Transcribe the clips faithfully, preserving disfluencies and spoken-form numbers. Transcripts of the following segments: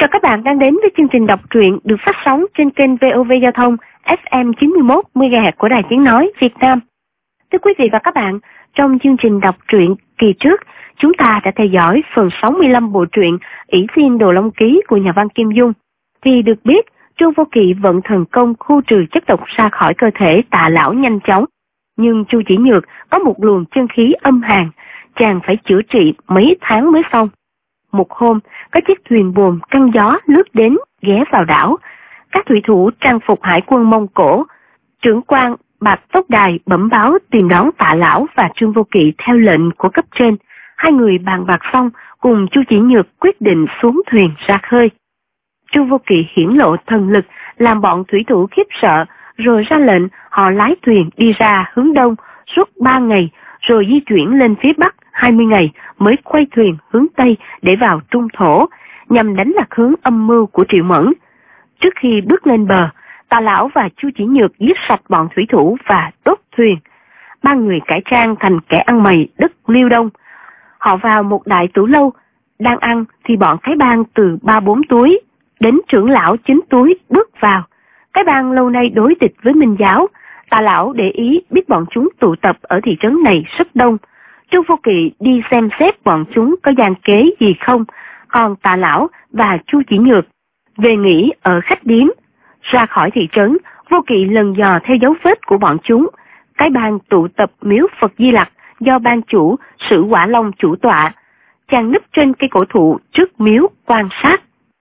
chào các bạn đang đến với chương trình đọc truyện được phát sóng trên kênh vê o vê Giao thông ép em chín mươi mốt mê ga héc của Đài Tiếng Nói Việt Nam. Thưa quý vị và các bạn, trong chương trình đọc truyện kỳ trước, chúng ta đã theo dõi phần sáu mươi lăm bộ truyện Ỷ Thiên Đồ Long Ký của nhà văn Kim Dung. Thì được biết, Trương Vô Kỵ vận thần công khu trừ chất độc ra khỏi cơ thể Tạ Lão nhanh chóng. Nhưng Chu Chỉ Nhược có một luồng chân khí âm hàn, chàng phải chữa trị mấy tháng mới xong. Một hôm, có chiếc thuyền buồm căng gió lướt đến, ghé vào đảo. Các thủy thủ trang phục hải quân Mông Cổ, trưởng quan Bạch Tốc Đài bẩm báo tìm đón Tạ Lão và Trương Vô Kỵ theo lệnh của cấp trên. Hai người bàn bạc xong, cùng Chu Chỉ Nhược quyết định xuống thuyền ra khơi. Trương Vô Kỵ hiển lộ thần lực, làm bọn thủy thủ khiếp sợ, rồi ra lệnh họ lái thuyền đi ra hướng đông suốt ba ngày, rồi di chuyển lên phía bắc hai mươi ngày mới quay thuyền hướng tây để vào Trung Thổ, nhằm đánh lạc hướng âm mưu của Triệu Mẫn. Trước khi bước lên bờ, Tạ Lão và Chu Chỉ Nhược giết sạch bọn thủy thủ và đốt thuyền. Ba người cải trang thành kẻ ăn mày đất Liêu Đông. Họ vào một đại tủ lâu, đang ăn thì bọn cái bang từ ba bốn túi đến trưởng lão chín túi bước vào. Cái bang lâu nay đối địch với Minh giáo. Tạ Lão để ý biết bọn chúng tụ tập ở thị trấn này rất đông. Trương Vô Kỵ đi xem xét bọn chúng có gian kế gì không, còn Tạ Lão và Chu Chỉ Nhược về nghỉ ở khách điếm. Ra khỏi thị trấn, Vô Kỵ lần dò theo dấu vết của bọn chúng. Cái bang tụ tập miếu Phật Di Lặc do ban chủ Sử Quả Long chủ tọa. Chàng núp trên cây cổ thụ trước miếu quan sát.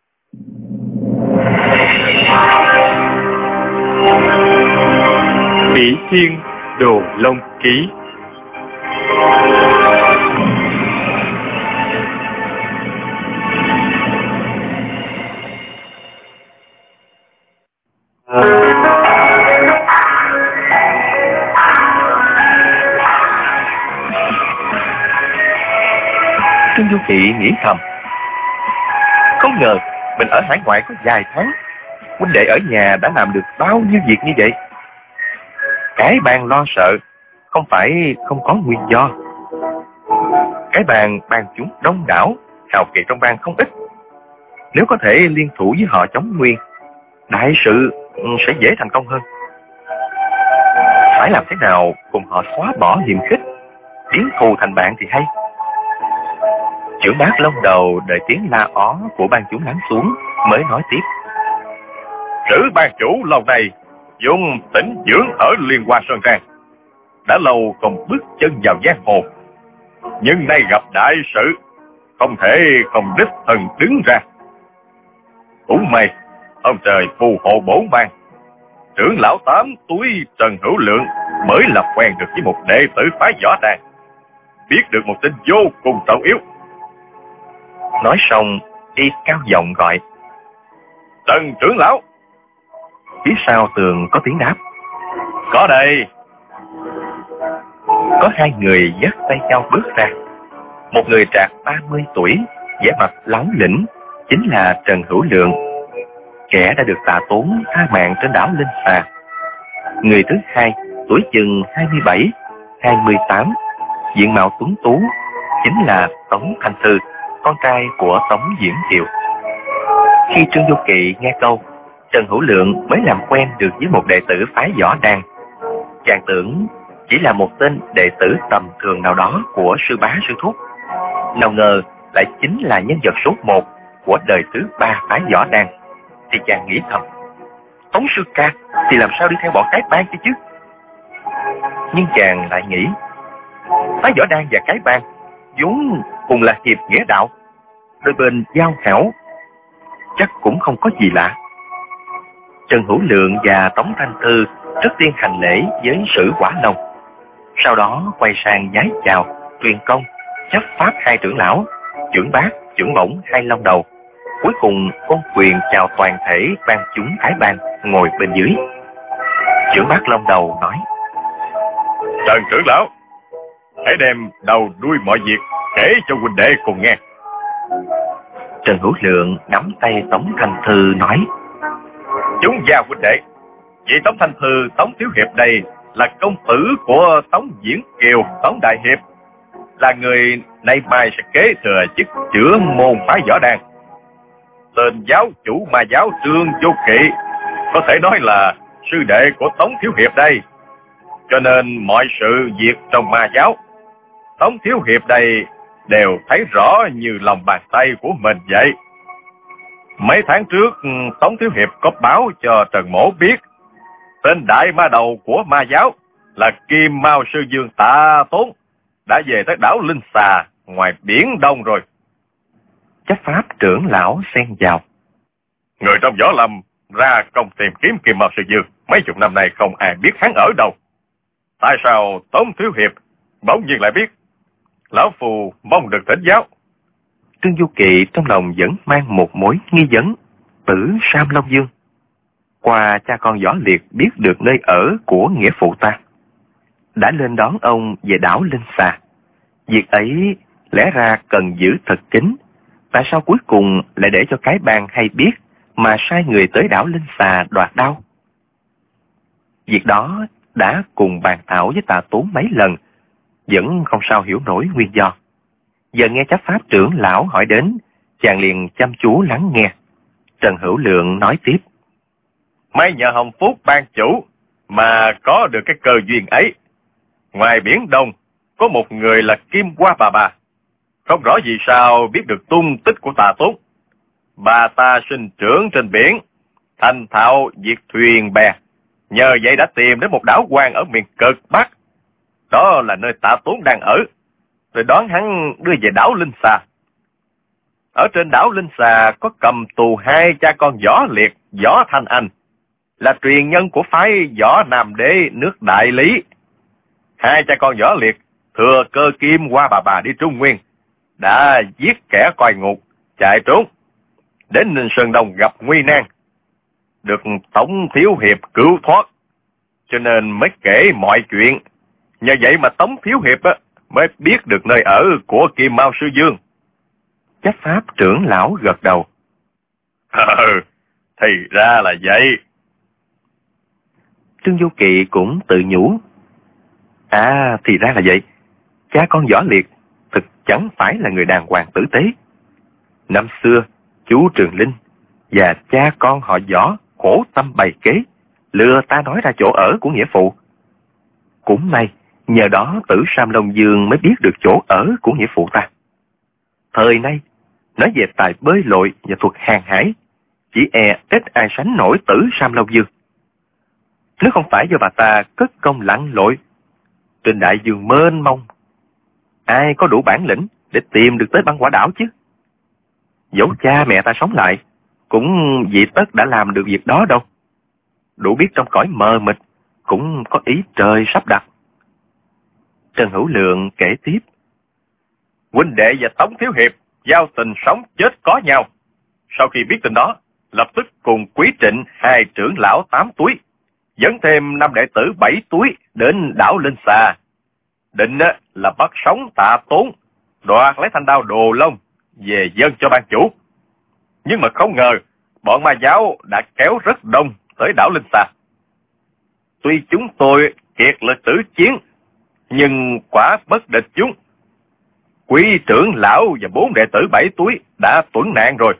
Ỷ Thiên Đồ Long Ký. Trương Du Kỵ nghĩ thầm, không ngờ mình ở hải ngoại có vài tháng, huynh đệ ở nhà đã làm được bao nhiêu việc như vậy. Cái bang lo sợ không phải không có nguyên do. Cái bang bang chúng đông đảo, hào kiệt trong bang không ít. Nếu có thể liên thủ với họ chống Nguyên, đại sự sẽ dễ thành công hơn. Phải làm thế nào cùng họ xóa bỏ hiềm khích, biến thù thành bạn thì hay. Trưởng bác lông đầu đợi tiếng la ó của ban chúng lắng xuống mới nói tiếp. Sử ban chủ lâu nay dùng tĩnh dưỡng ở Liên Hoa Sơn Trang, đã lâu không bước chân vào giang hồ, nhưng nay gặp đại sự, không thể không đích thân đứng ra. Cũng may ông trời phù hộ bổn bang, trưởng lão tám túi Trần Hữu Lượng mới làm quen được với một đệ tử phái võ đàn, biết được một tin vô cùng trọng yếu. Nói xong y cao giọng gọi, Trần trưởng lão. Phía sau tường có tiếng đáp, có đây. Có hai người dắt tay nhau bước ra. Một người trạc ba mươi tuổi, vẻ mặt lóng lĩnh, chính là Trần Hữu Lượng, kẻ đã được Tạ Tốn tha mạng trên đảo Linh Xà. Người thứ hai, tuổi chừng hai mươi bảy, hai mươi tám, diện mạo tuấn tú, chính là Tống Thanh Thư, con trai của Tống Diễn Kiều. Khi Trương Du Kỵ nghe câu Trần Hữu Lượng mới làm quen được với một đệ tử phái võ đàn, chàng tưởng chỉ là một tên đệ tử tầm thường nào đó của sư bá sư thúc, nào ngờ lại chính là nhân vật số một của đời thứ ba phái võ đàn. Thì chàng nghĩ thầm, Tống sư ca thì làm sao đi theo bọn cái bang chứ chứ. Nhưng chàng lại nghĩ, phái võ đàn và cái bang vốn cùng là hiệp nghĩa đạo, đôi bên giao hảo, chắc cũng không có gì lạ. Trần Hữu Lượng và Tống Thanh Thư trước tiên hành lễ với Sử Quả Long, sau đó quay sang vái chào, truyền công, chấp pháp hai trưởng lão, trưởng bác, trưởng bổng hai long đầu. Cuối cùng ôn quyền chào toàn thể ban chúng cái bang ngồi bên dưới. Trưởng bác long đầu nói, Trần trưởng lão, hãy đem đầu đuôi mọi việc kể cho huynh đệ cùng nghe. Trần Hữu Lượng nắm tay Tống Thanh Thư nói, Chúng gia huynh đệ, vị Tống Thanh Thư, Tống Thiếu Hiệp đây là công tử của Tống Diễn Kiều, Tống Đại Hiệp, là người nay mai sẽ kế thừa chức trưởng môn phái võ đàn. tên giáo chủ ma giáo Trương Vô Kỵ có thể nói là sư đệ của Tống Thiếu Hiệp đây. Cho nên mọi sự việc trong ma giáo, Tống Thiếu Hiệp đây đều thấy rõ như lòng bàn tay của mình vậy. Mấy tháng trước, Tống Thiếu Hiệp có báo cho Trần Mỗ biết tên đại ma đầu của ma giáo là Kim Mao Sư Dương Tạ Tốn đã về tới đảo Linh Xà ngoài biển Đông rồi. Chấp pháp trưởng lão xen vào. Người trong võ lâm ra công tìm kiếm Kim Mao Sư Dương, mấy chục năm nay không ai biết hắn ở đâu. Tại sao Tống Thiếu Hiệp bỗng nhiên lại biết? Lão phù mong được thỉnh giáo. Trương Du Kỵ trong lòng vẫn mang một mối nghi vấn. Tử Sam Long Dương, qua cha con Võ Liệt biết được nơi ở của nghĩa phụ ta, đã lên đón ông về đảo Linh Xà. Việc ấy lẽ ra cần giữ thật kín. Tại sao cuối cùng lại để cho cái bang hay biết mà sai người tới đảo Linh Xà đoạt đao? Việc đó đã cùng bàn thảo với Tạ Tốn mấy lần, vẫn không sao hiểu nổi nguyên do. Giờ nghe chấp pháp trưởng lão hỏi đến, chàng liền chăm chú lắng nghe. Trần Hữu Lượng nói tiếp. May nhờ Hồng Phúc ban chủ mà có được cái cơ duyên ấy. Ngoài biển Đông có một người là Kim Hoa bà bà, không rõ vì sao biết được tung tích của Tạ Tốn. Bà ta sinh trưởng trên biển, thành thạo việc thuyền bè, nhờ vậy đã tìm đến một đảo quan ở miền cực Bắc. Đó là nơi Tạ Tốn đang ở, rồi đón hắn đưa về đảo Linh Xà. Ở trên đảo Linh Xà có cầm tù hai cha con Võ Liệt, Võ Thanh Anh, là truyền nhân của phái Võ Nam Đế nước Đại Lý. Hai cha con Võ Liệt thừa cơ Kim Hoa bà bà đi Trung Nguyên, đã giết kẻ coi ngục, chạy trốn, đến Ninh Sơn Đông gặp nguy nan, được Tống Thiếu Hiệp cứu thoát, cho nên mới kể mọi chuyện. Nhờ vậy mà Tống Thiếu Hiệp á, mới biết được nơi ở của Kim Mao Sư Dương. Chấp pháp trưởng lão gật đầu. Ừ, thì ra là vậy. Trương Du Kỵ cũng tự nhủ. À, thì ra là vậy. Cha con Võ Liệt thực chẳng phải là người đàng hoàng tử tế. Năm xưa, chú Trường Linh và cha con họ Võ khổ tâm bày kế, lừa ta nói ra chỗ ở của nghĩa phụ. Cũng may, nhờ đó Tử Sam Long Dương mới biết được chỗ ở của nghĩa phụ ta. Thời nay, nói về tài bơi lội và thuật hàng hải, chỉ e ít ai sánh nổi Tử Sam Long Dương. Nếu không phải do bà ta cất công lặn lội trên đại dương mênh mông, ai có đủ bản lĩnh để tìm được tới băng quả đảo chứ? Dẫu cha mẹ ta sống lại, cũng vì tất đã làm được việc đó đâu. Đủ biết trong cõi mờ mịt, cũng có ý trời sắp đặt. Trần Hữu Lượng kể tiếp. Huynh đệ và Tống Thiếu Hiệp giao tình sống chết có nhau. Sau khi biết tin đó, lập tức cùng Quý Trịnh hai trưởng lão tám túi, dẫn thêm năm đệ tử bảy túi đến đảo Linh Xà. Định là bắt sống Tạ Tốn, đoạt lấy thanh đao Đồ Long về dâng cho ban chủ. Nhưng mà không ngờ, bọn ma giáo đã kéo rất đông tới đảo Linh Xà. Tuy chúng tôi kiệt lực tử chiến, nhưng quả bất địch chúng. Quý trưởng lão và bốn đệ tử bảy túi đã tuẫn nạn rồi.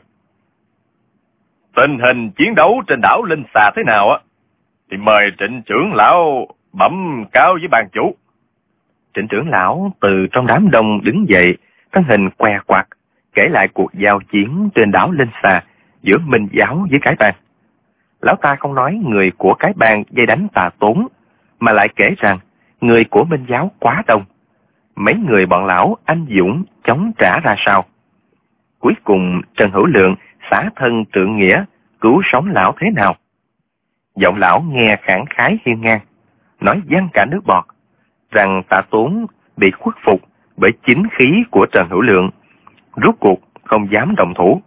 Tình hình chiến đấu trên đảo Linh Xà thế nào á, thì mời Trịnh trưởng lão bẩm cáo với ban chủ. Trịnh trưởng lão từ trong đám đông đứng dậy, thân hình què quạt, kể lại cuộc giao chiến trên đảo Linh Xà giữa Minh giáo với cái bang. Lão ta không nói người của cái bang dây đánh Tạ Tốn, mà lại kể rằng người của Minh giáo quá đông. Mấy người bọn lão anh dũng chống trả ra sao. Cuối cùng Trần Hữu Lượng xả thân trượng nghĩa, cứu sống lão thế nào. Giọng lão nghe khẳng khái hiên ngang, nói văng cả nước bọt, rằng Tạ Tốn bị khuất phục bởi chính khí của Trần Hữu Lượng, rốt cuộc không dám động thủ.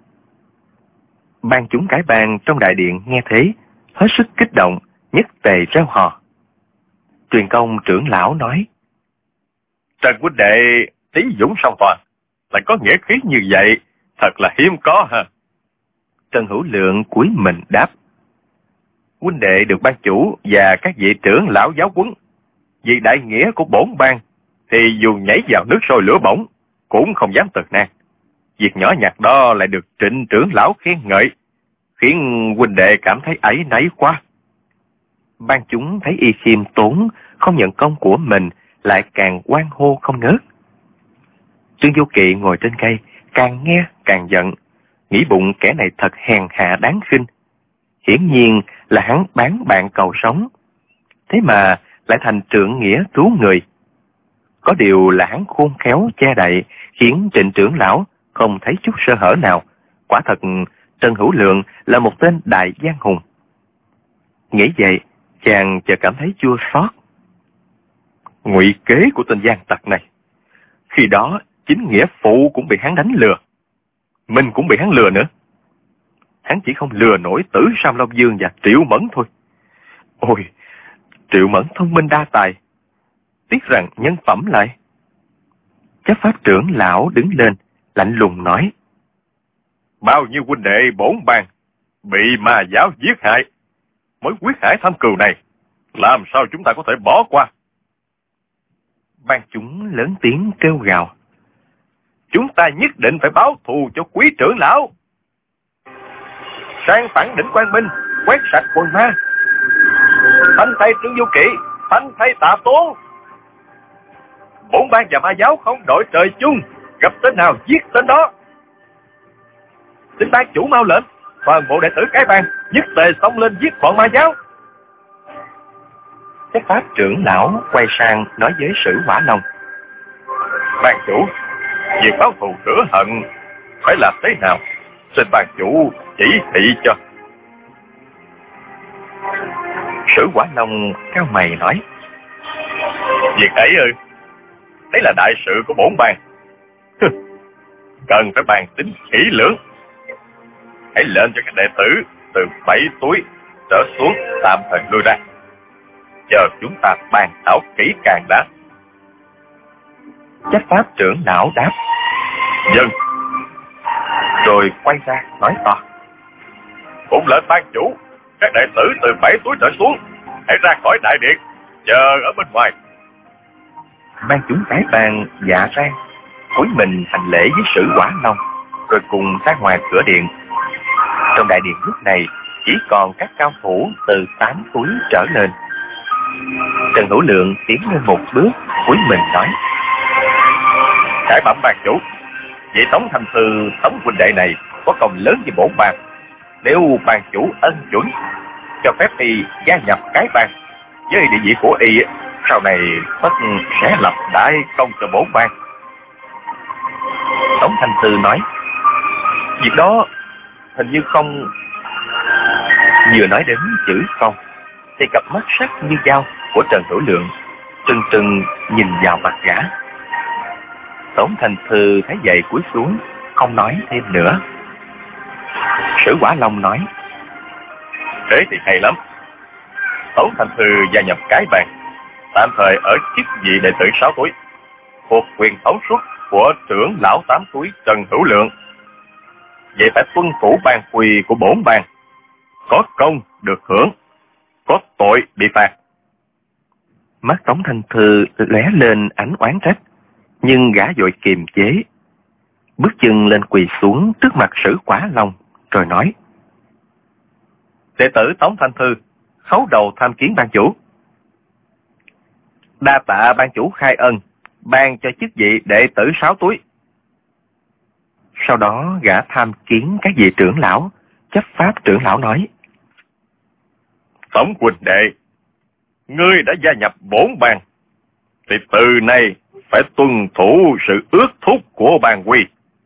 Ban chúng cái bang trong đại điện nghe thế, hết sức kích động, nhất tề reo hò. Truyền công trưởng lão nói. Trần huynh đệ trí dũng song toàn, lại có nghĩa khí như vậy, thật là hiếm có ha. Trần Hữu Lượng cúi mình đáp. Huynh đệ được ban chủ và các vị trưởng lão giáo huấn, vì đại nghĩa của bổn bang, thì dù nhảy vào nước sôi lửa bỏng, cũng không dám từ nan. việc nhỏ nhặt đó lại được Trịnh trưởng lão khen ngợi, khiến huynh đệ cảm thấy áy náy quá. Ban chúng thấy y khiêm tốn, không nhận công của mình, lại càng hoan hô không ngớt. Trương Vô Kỵ ngồi trên cây, càng nghe càng giận, nghĩ bụng kẻ này thật hèn hạ đáng khinh. Hiển nhiên là hắn bán bạn cầu sống, thế mà lại thành trượng nghĩa cứu người. Có điều là hắn khôn khéo che đậy, khiến Trịnh trưởng lão không thấy chút sơ hở nào. Quả thật Trần Hữu Lượng là một tên đại giang hùng. Nghĩ vậy, chàng chợt cảm thấy chua xót. Ngụy kế của tên gian tặc này, khi đó chính nghĩa phụ cũng bị hắn đánh lừa, mình cũng bị hắn lừa nữa. Hắn chỉ không lừa nổi Tử Sam Long Dương và Triệu Mẫn thôi. Ôi, Triệu Mẫn thông minh đa tài, tiếc rằng nhân phẩm lại. Chấp pháp trưởng lão đứng lên, lạnh lùng nói: Bao nhiêu huynh đệ bổn bang bị ma giáo giết hại, mới quyết hải thâm cừu này, làm sao chúng ta có thể bỏ qua? Ban chúng lớn tiếng kêu gào: Chúng ta nhất định phải báo thù cho quý trưởng lão. Sang phẳng đỉnh Quang Minh, quét sạch quần ma. Phanh thay Trương Vô Kỵ, phanh thay Tạ Tốn. Bổn bang và ma giáo không đội trời chung, gặp tên nào giết tên đó. Xin ban chủ mau lệnh, toàn bộ đệ tử cái bang nhất tề xông lên giết bọn ma giáo. Chấp pháp trưởng lão quay sang nói với Sử Hỏa Long: Ban chủ, việc báo thù rửa hận phải làm thế nào? Xin ban chủ chỉ thị cho. Sử Hỏa Long cao mày nói: Việc ấy ư? Đấy là đại sự của bổn bang, cần phải bàn tính kỹ lưỡng. Hãy lệnh cho các đệ tử từ bảy tuổi trở xuống tạm thời lui ra, chờ chúng ta bàn thảo kỹ càng đã. Chấp pháp trưởng lão đáp: Dân. Rồi quay ra nói to: Cũng lệnh ban chủ, các đệ tử từ bảy tuổi trở xuống hãy ra khỏi đại điện, chờ ở bên ngoài. Ban chúng cái bang dạ rang, cúi mình hành lễ với Sử Hỏa Long, rồi cùng ra ngoài cửa điện. Trong đại điện lúc này chỉ còn các cao thủ từ tám tuổi trở lên. Trần Hữu Lượng tiến lên một bước, cúi mình nói: Khải bẩm ban chủ, vị Tống Thanh Thư Tống huynh đệ này có công lớn với bổn bang. Nếu ban chủ ân chuẩn cho phép y gia nhập cái bang, với địa vị của y sau này tất sẽ lập đại công cho bổn bang. Tống Thanh Thư nói: Việc đó hình như không. Vừa nói đến chữ không, thì cặp mắt sắc như dao của Trần Hữu Lượng trừng trừng nhìn vào mặt gã. Tống Thanh Thư thấy vậy cúi xuống, không nói thêm nữa. Sử Hỏa Long nói: Thế thì hay lắm. Tống Thanh Thư gia nhập cái bang, tạm thời ở chức vị đệ tử sáu tuổi, thuộc quyền thống suất của trưởng lão tám tuổi Trần Hữu Lượng. Vậy phải tuân thủ ban quy của bổn bang, có công được hưởng, có tội bị phạt. Mắt Tống Thanh Thư lóe lên ánh oán trách, nhưng gã vội kiềm chế, bước chân lên quỳ xuống trước mặt Sử Hỏa Long, rồi nói: Đệ tử Tống Thanh Thư khấu đầu tham kiến ban chủ. Đa tạ ban chủ khai ân, ban cho chức vị đệ tử sáu túi. Sau đó gã tham kiến các vị trưởng lão. Chấp pháp trưởng lão nói: Tống huynh đệ, ngươi đã gia nhập bổn bang, thì từ nay phải tuân thủ sự ước thúc của bang quy.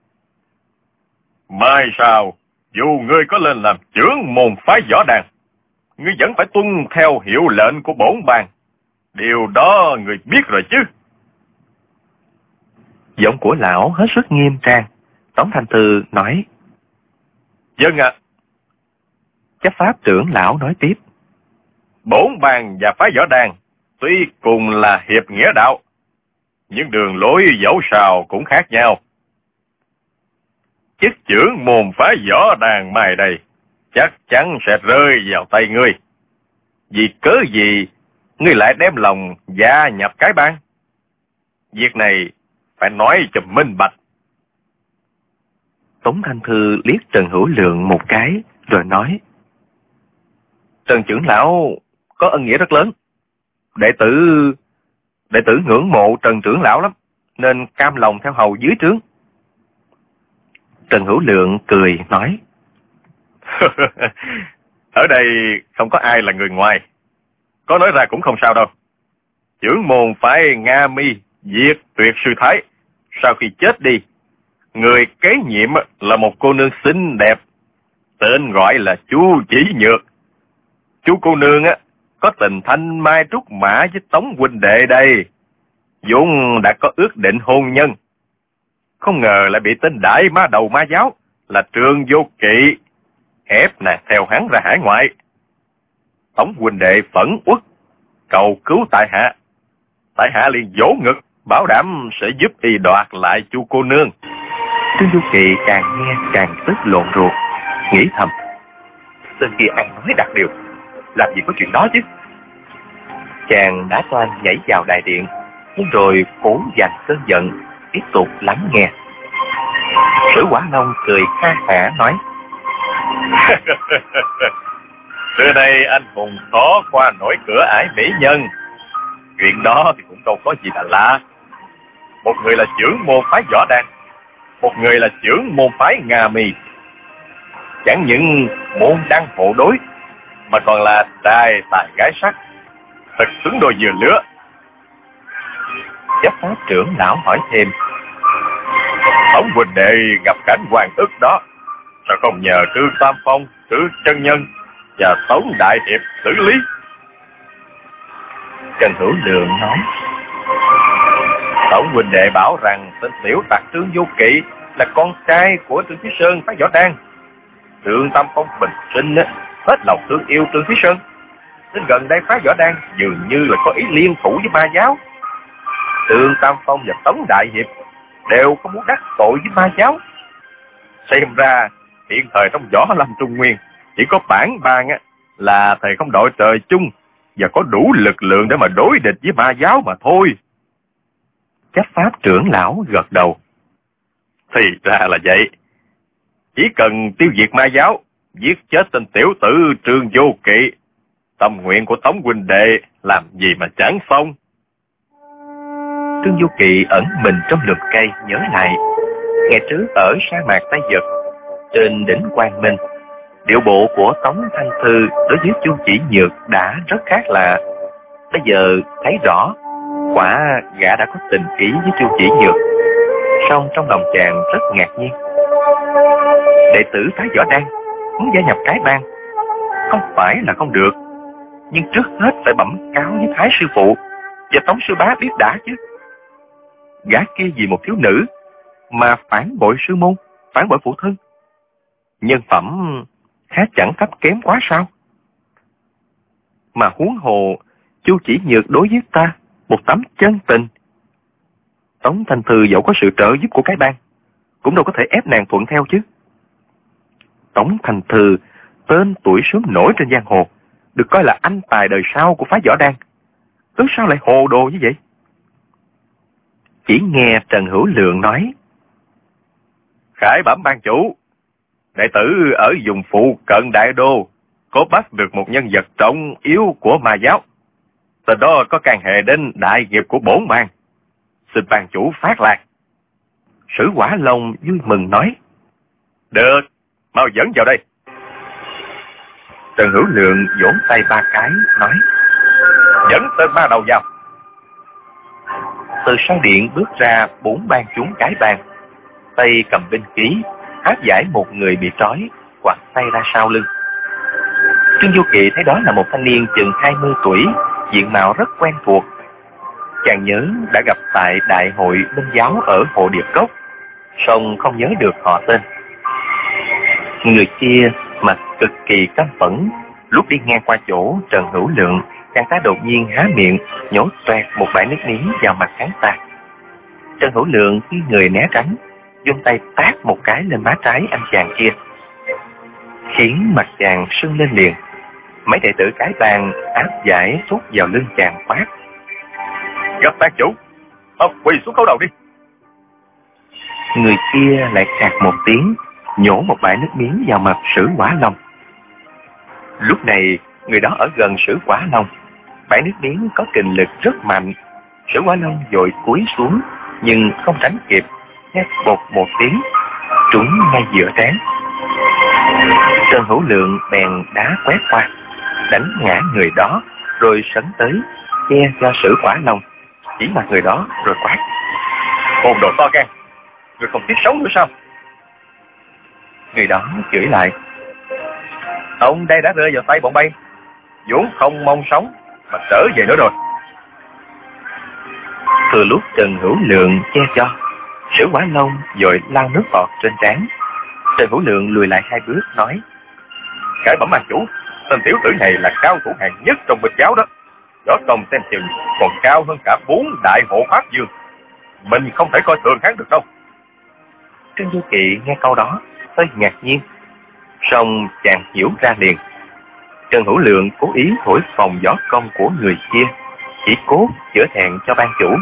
Mai sau, dù ngươi có lên làm trưởng môn phái võ đàn, ngươi vẫn phải tuân theo hiệu lệnh của bổn bang. Điều đó ngươi biết rồi chứ? Giọng của lão hết sức nghiêm trang. Tống Thanh Thư nói: Dân ạ. À. Chấp pháp trưởng lão nói tiếp: Bổn bang và phái võ đàn tuy cùng là hiệp nghĩa đạo, nhưng đường lối dẫu sao cũng khác nhau. Chức trưởng môn phái võ đàn mai đây chắc chắn sẽ rơi vào tay ngươi. Vì cớ gì ngươi lại đem lòng gia nhập cái bang? Việc này phải nói cho minh bạch. Tống Thanh Thư liếc Trần Hữu Lượng một cái, rồi nói: Trần trưởng lão có ân nghĩa rất lớn. Đệ tử đệ tử ngưỡng mộ Trần trưởng lão lắm, nên cam lòng theo hầu dưới trướng. Trần Hữu Lượng cười nói: Ở đây không có ai là người ngoài, có nói ra cũng không sao đâu. Trưởng môn phải Nga Mi diệt Tuyệt Sư Thái, sau khi chết đi, người kế nhiệm là một cô nương xinh đẹp, tên gọi là Chu Chỉ Nhược. Chú cô nương á có tình thanh mai trúc mã với Tống huynh đệ đây, vốn đã có ước định hôn nhân, không ngờ lại bị tên đại ma đầu ma giáo là Trương Vô Kỵ ép nè theo hắn ra hải ngoại. Tống huynh đệ phẫn uất cầu cứu tại hạ, tại hạ liền vỗ ngực bảo đảm sẽ giúp y đoạt lại chu cô nương. Trương Du Kỳ càng nghe càng tức lộn ruột, nghĩ thầm: tên kia ăn nói đặc điều, làm gì có chuyện đó chứ. Chàng đã toan nhảy vào đại điện, nhưng rồi cố dành cơn giận, tiếp tục lắng nghe. Sử Quả Long cười ha hả nói: xưa nay anh hùng khó qua nổi cửa ải mỹ nhân, chuyện đó thì cũng đâu có gì là lạ. Một người là trưởng môn phái Võ Đan, một người là trưởng môn phái Nga Mi, chẳng những môn đăng hộ đối mà còn là trai tài gái sắc, thật xứng đôi vừa lứa. Chấp pháp trưởng lão hỏi thêm: Tống huynh đệ gặp cảnh hoàng ức đó, sao không nhờ Trương Tam Phong, Trương Chân Nhân và Tống Đại Hiệp xử lý? Trần Hữu Lượng nói: Tống huynh đệ bảo rằng tên tiểu tặc Trương Vô Kỵ là con trai của Trương Thí Sơn phái Võ Đan. Trương Tam Phong bình sinh á, hết lòng thương yêu Trương Thí Sơn, nên gần đây phái Võ Đan dường như là có ý liên thủ với ma giáo. Trương Tam Phong và Tống Đại Hiệp đều có muốn đắc tội với ma giáo. Xem ra hiện thời trong Võ Lâm Trung Nguyên chỉ có bản bàn á là thầy không đội trời chung và có đủ lực lượng để mà đối địch với ma giáo mà thôi. Chấp pháp trưởng lão gật đầu: Thì ra là vậy. Chỉ cần tiêu diệt ma giáo, giết chết tên tiểu tử Trương Vô Kỵ, tâm nguyện của Tống huynh đệ làm gì mà chẳng xong. Trương Vô Kỵ ẩn mình trong lùm cây nhớ lại, ngày trước ở sa mạc Tây Dực, trên đỉnh Quang Minh, điệu bộ của Tống Thanh Thư đối với Chu Chỉ Nhược đã rất khác lạ. Bây giờ thấy rõ, quả gã đã có tình ý với Chu Chỉ Nhược, song trong lòng chàng rất ngạc nhiên. Đệ tử phái Võ Đan muốn gia nhập cái bang, không phải là không được, nhưng trước hết phải bẩm cáo với Thái sư phụ và Tống sư bá biết đã chứ. Gã kia vì một thiếu nữ mà phản bội sư môn, phản bội phụ thân, nhân phẩm há chẳng thấp kém quá sao? Mà huống hồ Chu Chỉ Nhược đối với ta một tấm chân tình. Tống Thanh Thư dẫu có sự trợ giúp của cái bang, cũng đâu có thể ép nàng thuận theo chứ. Tống Thanh Thư tên tuổi sớm nổi trên giang hồ, được coi là anh tài đời sau của phái Võ Đan, cớ sao lại hồ đồ như vậy? Chỉ nghe Trần Hữu Lượng nói: Khải bẩm ban chủ, đệ tử ở vùng phụ cận Đại Đô có bắt được một nhân vật trọng yếu của ma giáo. Từ đó có can hệ đến đại nghiệp của bổn bang, xin ban chủ phát lạc. Sử Quả Long vui mừng nói: Được, mau dẫn vào đây. Trần Hữu Lượng vỗ tay ba cái nói: Dẫn tên ma đầu vào. Từ sau điện bước ra bốn ban chúng cái bang, tay cầm binh khí, áp giải một người bị trói, quạt tay ra sau lưng. Trương Du Kỵ thấy đó là một thanh niên chừng hai mươi tuổi, diện mạo rất quen thuộc. Chàng nhớ đã gặp tại đại hội Minh giáo ở Hồ Điệp Cốc, song không nhớ được họ tên. Người kia mặt cực kỳ căm phẫn, lúc đi ngang qua chỗ Trần Hữu Lượng, chàng ta đột nhiên há miệng nhổ toẹt một bãi nước miếng vào mặt hắn ta. Trần Hữu Lượng khi người né tránh, vung tay tát một cái lên má trái anh chàng kia, khiến mặt chàng sưng lên liền. Mấy đệ tử cái bang áp giải thúc vào lưng chàng quát: Gặp ban chủ, ông quỳ xuống khấu đầu đi. Người kia lại khạc một tiếng, nhổ một bãi nước miếng vào mặt Sử Quả Long. Lúc này, người đó ở gần Sử Quả Long. Bãi nước miếng có kình lực rất mạnh. Sử Quả Long vội cúi xuống, nhưng không tránh kịp, nghe bột một tiếng, trúng ngay giữa trán. Trần Hữu Lượng bèn đá quét qua, đánh ngã người đó, rồi sấn tới, che cho Sử Quả Long, chỉ mặt người đó rồi quát: "Hồn đồ to gan, người không tiếc sống nữa sao?" Người đó chửi lại: "Ông đây đã rơi vào tay bọn bay, vốn không mong sống mà trở về nữa rồi." Từ lúc Trần Hữu Lượng che cho, Sử Quả Long vội lau nước bọt trên trán. Trần Hữu Lượng lùi lại hai bước nói: "Cải bẩm ban chủ, tên tiểu tử này là cao thủ hạng nhất trong binh giáo đó. Đó công xem chừng còn cao hơn cả bốn đại hộ pháp dương. Mình không thể coi thường hắn được đâu." Trương Du Kỵ nghe câu đó hơi ngạc nhiên, song chàng hiểu ra liền. Trần Hữu Lượng cố ý thổi phồng võ công của người kia, chỉ cố chữa thẹn cho ban chủ.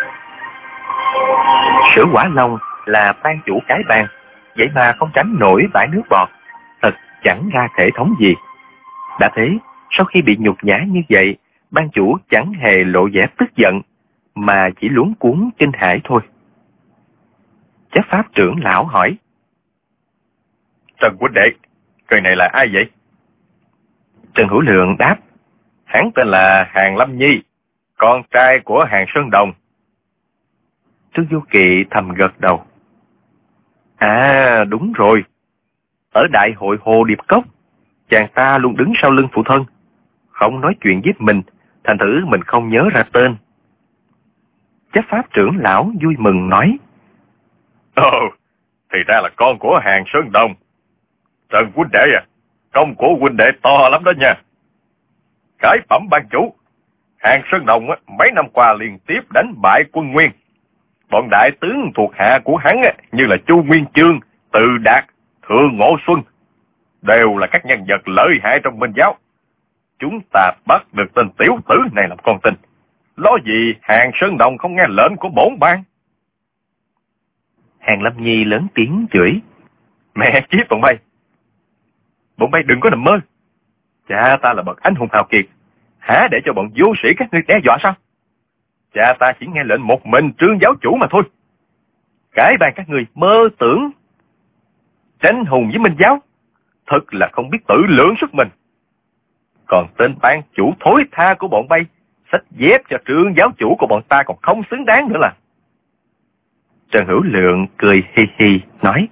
Sử Quả Long là ban chủ cái bang, vậy mà không tránh nổi bãi nước bọt, thật chẳng ra thể thống gì. Đã thế, sau khi bị nhục nhã như vậy, ban chủ chẳng hề lộ vẻ tức giận, mà chỉ luống cuống kinh hãi thôi. Chấp pháp trưởng lão hỏi: "Trần huynh đệ, người này là ai vậy?" Trần Hữu Lượng đáp: "Hắn tên là Hàn Lâm Nhi, con trai của Hàn Sơn Đồng." Trương Du Kỵ thầm gật đầu. À, đúng rồi. Ở đại hội Hồ Điệp Cốc, chàng ta luôn đứng sau lưng phụ thân, không nói chuyện với mình, thành thử mình không nhớ ra tên. Chấp pháp trưởng lão vui mừng nói: Ồ, thì ra là con của Hàn Sơn Đồng. Trần huynh đệ à, công của huynh đệ to lắm đó nha. Khải phẩm ban chủ, Hàn Sơn Đồng á, mấy năm qua liên tiếp đánh bại quân Nguyên. Bọn đại tướng thuộc hạ của hắn á, như là Chu Nguyên Chương, Từ Đạt, Thượng Ngộ Xuân, đều là các nhân vật lợi hại trong binh giáo. Chúng ta bắt được tên tiểu tử này làm con tin. Lo gì Hàn Sơn Đồng không nghe lệnh của bổn ban. Hàn Lâm Nhi lớn tiếng chửi: Mẹ kiếp bọn bay, bọn bay đừng có nằm mơ. Cha ta là bậc anh hùng hào kiệt, há để cho bọn vô sĩ các ngươi đe dọa sao? Cha ta chỉ nghe lệnh một mình Trương giáo chủ mà thôi. Cái ban các ngươi mơ tưởng tranh hùng với Minh giáo, thật là không biết tự lượng sức mình. Còn tên ban chủ thối tha của bọn bay xách dép cho Trương giáo chủ của bọn ta còn không xứng đáng nữa là. Trần Hữu Lượng cười hi hi nói: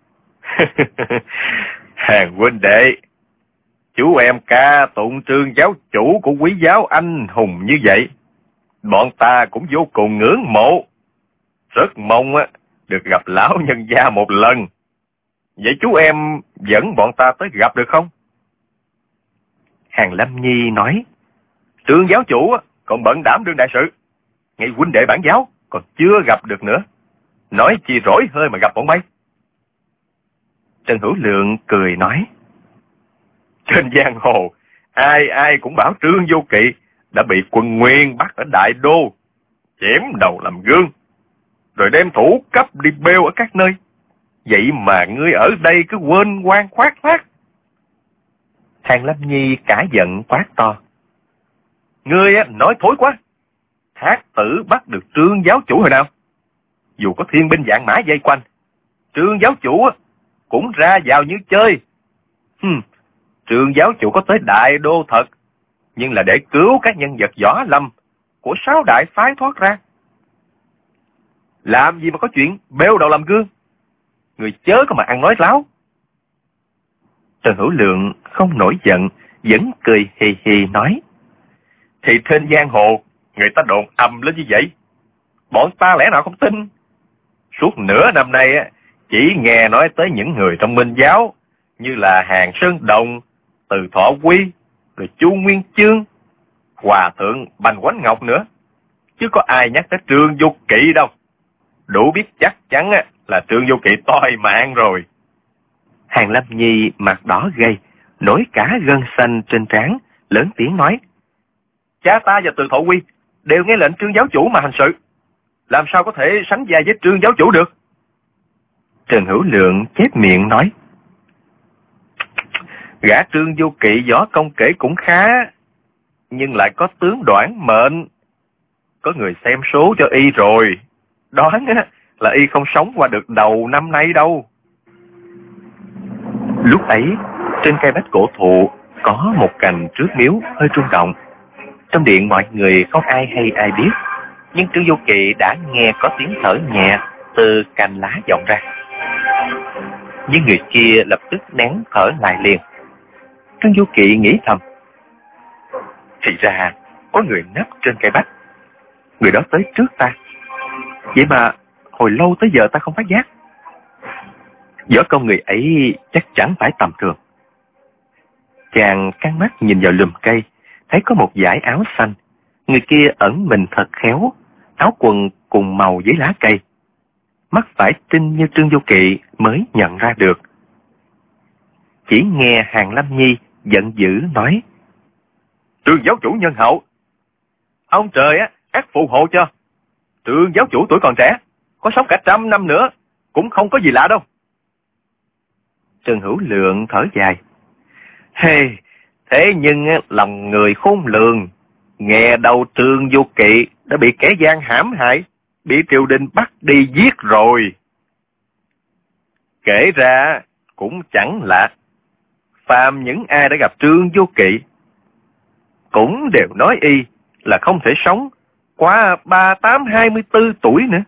Hàn huynh đệ, chú em ca tụng Trương giáo chủ của quý giáo anh hùng như vậy, bọn ta cũng vô cùng ngưỡng mộ. Rất mong á được gặp lão nhân gia một lần. Vậy chú em dẫn bọn ta tới gặp được không? Hàn Lâm Nhi nói: Trương giáo chủ còn bận đảm đương đại sự, ngay huynh đệ bản giáo còn chưa gặp được nữa, nói chi rỗi hơi mà gặp bọn bay. Trần Hữu Lượng cười nói: Trên giang hồ, ai ai cũng bảo Trương Vô Kỵ đã bị quân Nguyên bắt ở Đại Đô, chém đầu làm gương, rồi đem thủ cấp đi bêu ở các nơi. Vậy mà ngươi ở đây cứ quên quan khoác lác. Hàn Lâm Nhi cả giận quát to: Ngươi á, nói thối quá. Thác tử bắt được Trương giáo chủ hồi nào? Dù có thiên binh vạn mã dây quanh, Trương giáo chủ á, cũng ra vào như chơi. Hừm, Trương giáo chủ có tới Đại Đô thật, nhưng là để cứu các nhân vật võ lâm của sáu đại phái thoát ra. Làm gì mà có chuyện bêu đầu làm gương? Người chớ có mà ăn nói láo. Trần Hữu Lượng không nổi giận, vẫn cười hì hì nói: Thì trên giang hồ, người ta đồn ầm lên như vậy, bọn ta lẽ nào không tin? Suốt nửa năm nay á, chỉ nghe nói tới những người trong Minh giáo, như là Hàn Sơn Đồng, Từ Thọ Quy, rồi Chu Nguyên Chương, Hòa Thượng Bành Quánh Ngọc nữa, chứ có ai nhắc tới Trương Vô Kỵ đâu. Đủ biết chắc chắn á, là Trương Vô Kỵ toi mạng rồi. Hàn Lâm Nhi mặt đỏ gay, nổi cả gân xanh trên trán, lớn tiếng nói: Cha ta và Từ Thọ Quy đều nghe lệnh Trương giáo chủ mà hành sự, làm sao có thể sánh vai với Trương giáo chủ được? Trần Hữu Lượng chép miệng nói: Gã Trương Du Kỵ võ công kể cũng khá, nhưng lại có tướng đoản mệnh. Có người xem số cho y rồi, đoán á, là y không sống qua được đầu năm nay đâu. Lúc ấy, trên cây bách cổ thụ có một cành trước miếu hơi rung động. Trong điện mọi người không ai hay ai biết, nhưng Trương Du Kỵ đã nghe có tiếng thở nhẹ từ cành lá vọng ra. Nhưng người kia lập tức nén thở lại liền. Trương Du Kỵ nghĩ thầm: Thì ra có người nấp trên cây bách. Người đó tới trước ta, vậy mà hồi lâu tới giờ ta không phát giác. Võ công người ấy chắc chắn phải tầm thường. Chàng căng mắt nhìn vào lùm cây, thấy có một dải áo xanh. Người kia ẩn mình thật khéo, áo quần cùng màu với lá cây. Mắt phải tinh như Trương Du Kỵ mới nhận ra được. Chỉ nghe Hàn Lâm Nhi giận dữ nói: Trương giáo chủ nhân hậu, ông trời á ác phù hộ cho. Trương giáo chủ tuổi còn trẻ, có sống cả trăm năm nữa cũng không có gì lạ đâu. Trần Hữu Lượng thở dài: Hey, thế nhưng lòng người khôn lường. Nghe đầu Trương Du Kỵ đã bị kẻ gian hãm hại, bị triều đình bắt đi giết rồi. Kể ra cũng chẳng lạ, phàm những ai đã gặp Trương Du Kỵ cũng đều nói y là không thể sống qua ba tám hai mươi tư tuổi nữa.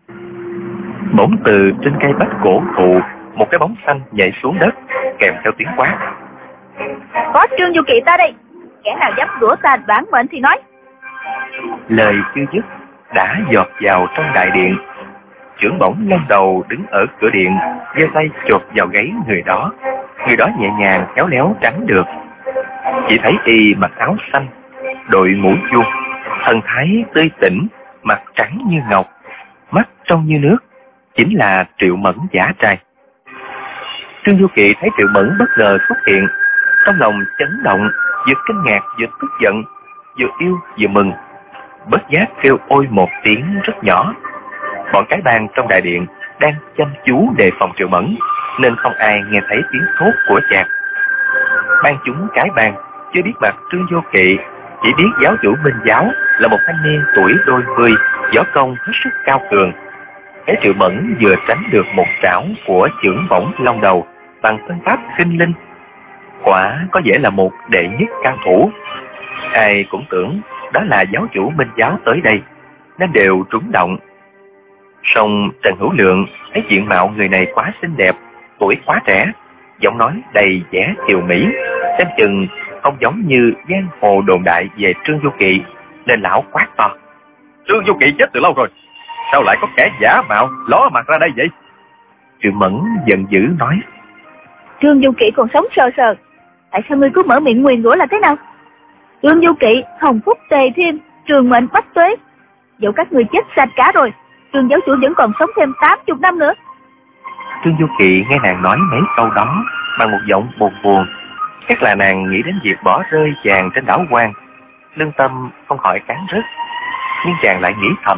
Bỗng từ trên cây bách cổ thụ, một cái bóng xanh nhảy xuống đất, kèm theo tiếng quát: Có Trương Du Kỵ ta đây, kẻ nào dám đũa ta đoản mệnh thì nói. Lời chưa dứt đã giọt vào trong đại điện. Trưởng bổng Long Đầu đứng ở cửa điện, giơ tay chộp vào gáy người đó. Người đó nhẹ nhàng khéo léo tránh được. Chỉ thấy y mặc áo xanh, đội mũ vuông, thần thái tươi tỉnh, mặt trắng như ngọc, mắt trong như nước, chính là Triệu Mẫn giả trai. Trương Du Kỵ thấy Triệu Mẫn bất ngờ xuất hiện, trong lòng chấn động, vừa kinh ngạc vừa tức giận, vừa yêu vừa mừng, bất giác kêu ôi một tiếng rất nhỏ. Bọn cái bang trong đại điện đang chăm chú đề phòng Triệu Mẫn, nên không ai nghe thấy tiếng thốt của chàng. Ban chúng cái bang chưa biết mặt Trương Du Kỵ, chỉ biết giáo chủ Minh Giáo là một thanh niên tuổi đôi mươi, võ công hết sức cao cường. Cái Triệu Mẫn vừa tránh được một trảo của trưởng bổng Long Đầu bằng phương pháp khinh linh, quả có vẻ là một đệ nhất cao thủ. Ai cũng tưởng đó là giáo chủ Minh Giáo tới đây, nên đều trúng động. Song Trần Hữu Lượng thấy diện mạo người này quá xinh đẹp, tuổi quá trẻ, giọng nói đầy vẻ kiều mỹ, xem chừng không giống như giang hồ đồn đại về Trương Du Kỵ, nên lão quát to: Trương Du Kỵ chết từ lâu rồi, sao lại có kẻ giả mạo ló mặt ra đây vậy? Triệu Mẫn giận dữ nói: Trương Du Kỵ còn sống sờ sờ, tại sao ngươi cứ mở miệng nguyền rủa là thế nào? Trương Du Kỵ hồng phúc tề thiên, trường mệnh bách tuế. Dẫu các ngươi chết sạch cả rồi, Trương giáo chủ vẫn còn sống thêm tám chục năm nữa. Trương Du Kỵ nghe nàng nói mấy câu đó bằng một giọng buồn buồn, chắc là nàng nghĩ đến việc bỏ rơi chàng trên đảo Quan, lương tâm không khỏi cắn rứt. Nhưng chàng lại nghĩ thầm: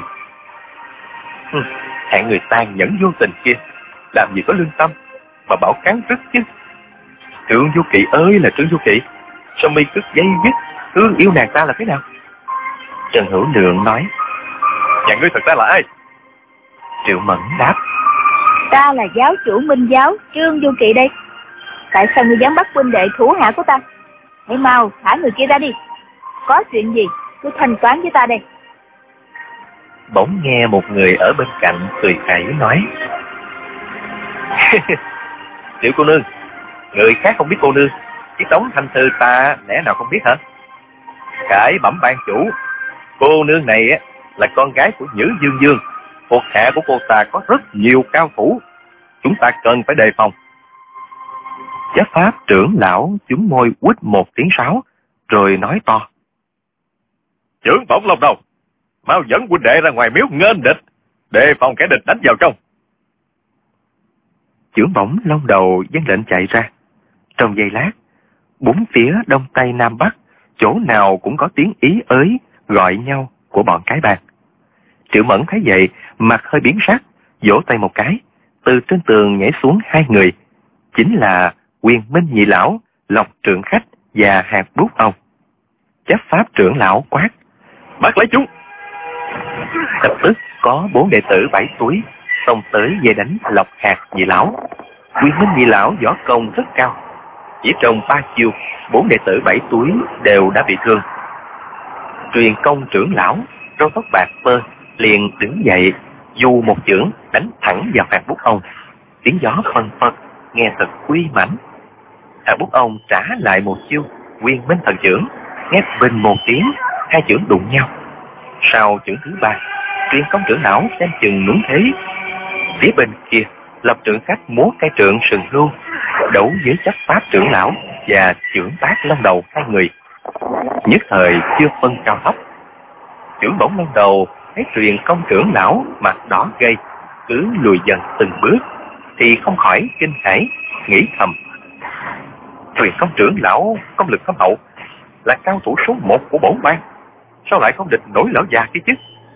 hạng người tàn nhẫn vô tình kia làm gì có lương tâm mà bảo cắn rứt chứ. Trương Du Kỵ ơi là Trương Du Kỵ, sao mi cứ dây dứt thương yêu nàng ta là thế nào? Trần Hữu Lượng nói: Nhà ngươi thật ra là ai? Triệu Mẫn đáp: Ta là giáo chủ Minh Giáo Trương Du Kỵ đây. Tại sao ngươi dám bắt huynh đệ thủ hạ của ta? Hãy mau thả người kia ra đi. Có chuyện gì cứ thanh toán với ta đây. Bỗng nghe một người ở bên cạnh cười khẩy nói: Tiểu cô nương, người khác không biết cô nương, chứ Tống Thanh Thư ta lẽ nào không biết hả? Cải bẩm ban chủ, cô nương này á là con gái của Nhữ Dương Dương, thuộc hạ của cô ta có rất nhiều cao thủ, chúng ta cần phải đề phòng. Chấp pháp trưởng lão chúng môi quýt một tiếng sáo, rồi nói to: Trưởng bổng Long Đầu, mau dẫn huynh đệ ra ngoài miếu nghênh địch, đề phòng kẻ địch đánh vào trong. Trưởng bổng Long Đầu vâng lệnh chạy ra. Trong giây lát, bốn phía đông tây nam bắc, chỗ nào cũng có tiếng ý ới gọi nhau của bọn cái bang. Triệu Mẫn thấy vậy, mặt hơi biến sắc, vỗ tay một cái, từ trên tường nhảy xuống hai người, chính là Quyền Minh nhị lão, Lộc Trượng Khách và Hạt Bút Ông. Chấp pháp trưởng lão quát: bắt lấy chúng! Lập tức có bốn đệ tử bảy tuổi xông tới về đánh Lộc Hạt nhị lão. Quyền Minh nhị lão võ công rất cao, chỉ trong ba chiêu, bốn đệ tử bảy tuổi đều đã bị thương. Truyền Công trưởng lão râu tóc bạc phơ liền đứng dậy, dù một chưởng đánh thẳng vào Hạt Bút Ông. Tiếng gió phân phật, nghe thật uy mãnh. Hạt Bút Ông trả lại một chiêu Quyền Minh thần chưởng, nghe bình một tiếng, hai chưởng đụng nhau. Sau chưởng thứ ba, Truyền Công trưởng lão xem chừng núng thế. Phía bên kia, Lộc Trượng Khách múa cây trượng sừng lưu, đấu với chấp pháp trưởng lão và chưởng bát long đầu hai người. Nhất thời chưa phân cao thấp. Chưởng bổng long đầu thấy Truyền Công trưởng lão mặt đỏ gay, cứ lùi dần từng bước, thì không khỏi kinh hãi, nghĩ thầm: Truyền Công trưởng lão công lực thâm hậu, là cao thủ số một của bổn bang, sao lại không địch nổi lão già kia chứ?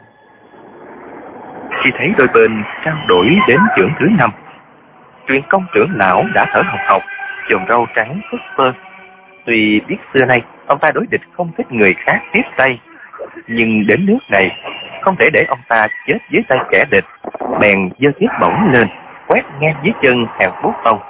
Khi thấy đôi bên trao đổi đến chưởng thứ năm, Truyền Công trưởng lão đã thở hồng hộc, chòm râu trắng phất phơ. Tuy biết xưa nay ông ta đối địch không thích người khác tiếp tay, nhưng đến nước này không thể để ông ta chết dưới tay kẻ địch, bèn giơ thiết bổng lên quét ngang dưới chân Hạt Bút Ông.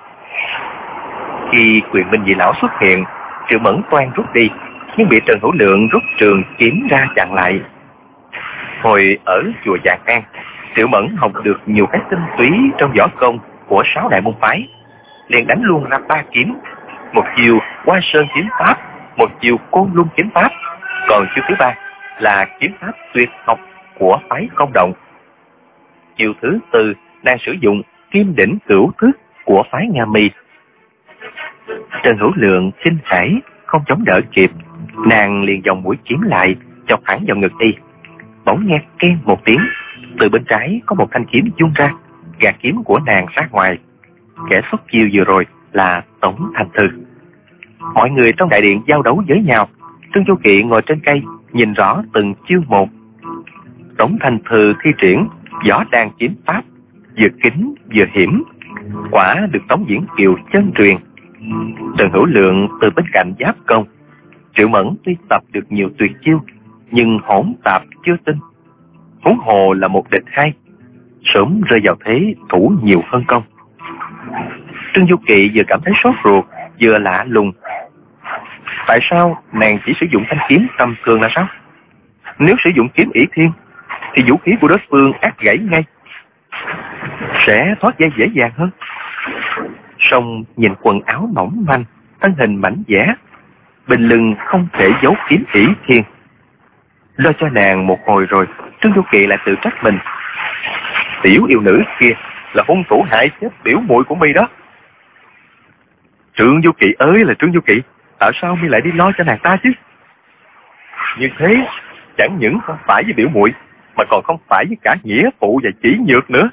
Khi Quyền Minh nhị lão xuất hiện, Triệu Mẫn toan rút đi, nhưng bị Trần Hữu Lượng rút trường kiếm ra chặn lại. Hồi ở chùa Vạn An, Triệu Mẫn học được nhiều cái tinh túy trong võ công của sáu đại môn phái, liền đánh luôn ra ba kiếm: một chiều Hoa Sơn kiếm pháp, một chiều Côn Luân kiếm pháp, còn chiêu thứ ba là kiếm pháp tuyệt học của phái Không Động. Chiêu thứ tư đang sử dụng Kim Đỉnh Cửu Thức của phái Nga Mi. Trần Hữu Lượng kinh hãi không chống đỡ kịp, nàng liền vòng mũi kiếm lại chọc thẳng vào ngực y. Bỗng nghe keng một tiếng, từ bên trái có một thanh kiếm vung ra, gạt kiếm của nàng ra ngoài. Kẻ xuất chiêu vừa rồi là Tống Thành Thư. Mọi người trong đại điện giao đấu với nhau. Trương Du Kỵ ngồi trên cây nhìn rõ từng chiêu một. Tống Thành Thư thi triển võ đan kiếm pháp, vừa kín vừa hiểm, quả được Tống Diễn Kiều chân truyền. Trần Hữu Lượng từ bên cạnh giáp công. Triệu Mẫn tuy tập được nhiều tuyệt chiêu, nhưng hỗn tạp chưa tinh, huống hồ là một địch hai, sớm rơi vào thế thủ nhiều hơn công. Trương Du Kỵ vừa cảm thấy sốt ruột, vừa lạ lùng. Tại sao nàng chỉ sử dụng thanh kiếm tầm thường là sao? Nếu sử dụng kiếm ỷ thiên, thì vũ khí của đối phương ác gãy ngay, sẽ thoát dây dễ dàng hơn. Song nhìn quần áo mỏng manh, thân hình mảnh dẻ, bên lưng không thể giấu kiếm ỷ thiên. Lo cho nàng một hồi rồi, Trương Du Kỵ lại tự trách mình: tiểu yêu nữ kia là hung thủ hại chết biểu muội của mi đó. Trương Du Kỵ ơi là Trương Du Kỵ, tại sao mi lại đi lo cho nàng ta chứ? Như thế chẳng những không phải với biểu muội, mà còn không phải với cả nghĩa phụ và chỉ nhược nữa.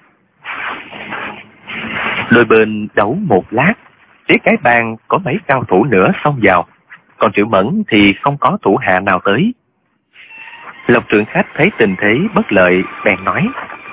Đôi bên đấu một lát, phía cái bàn có mấy cao thủ nữa xông vào, còn Triệu Mẫn thì không có thủ hạ nào tới. Lộc Trượng Khách thấy tình thế bất lợi, bèn nói: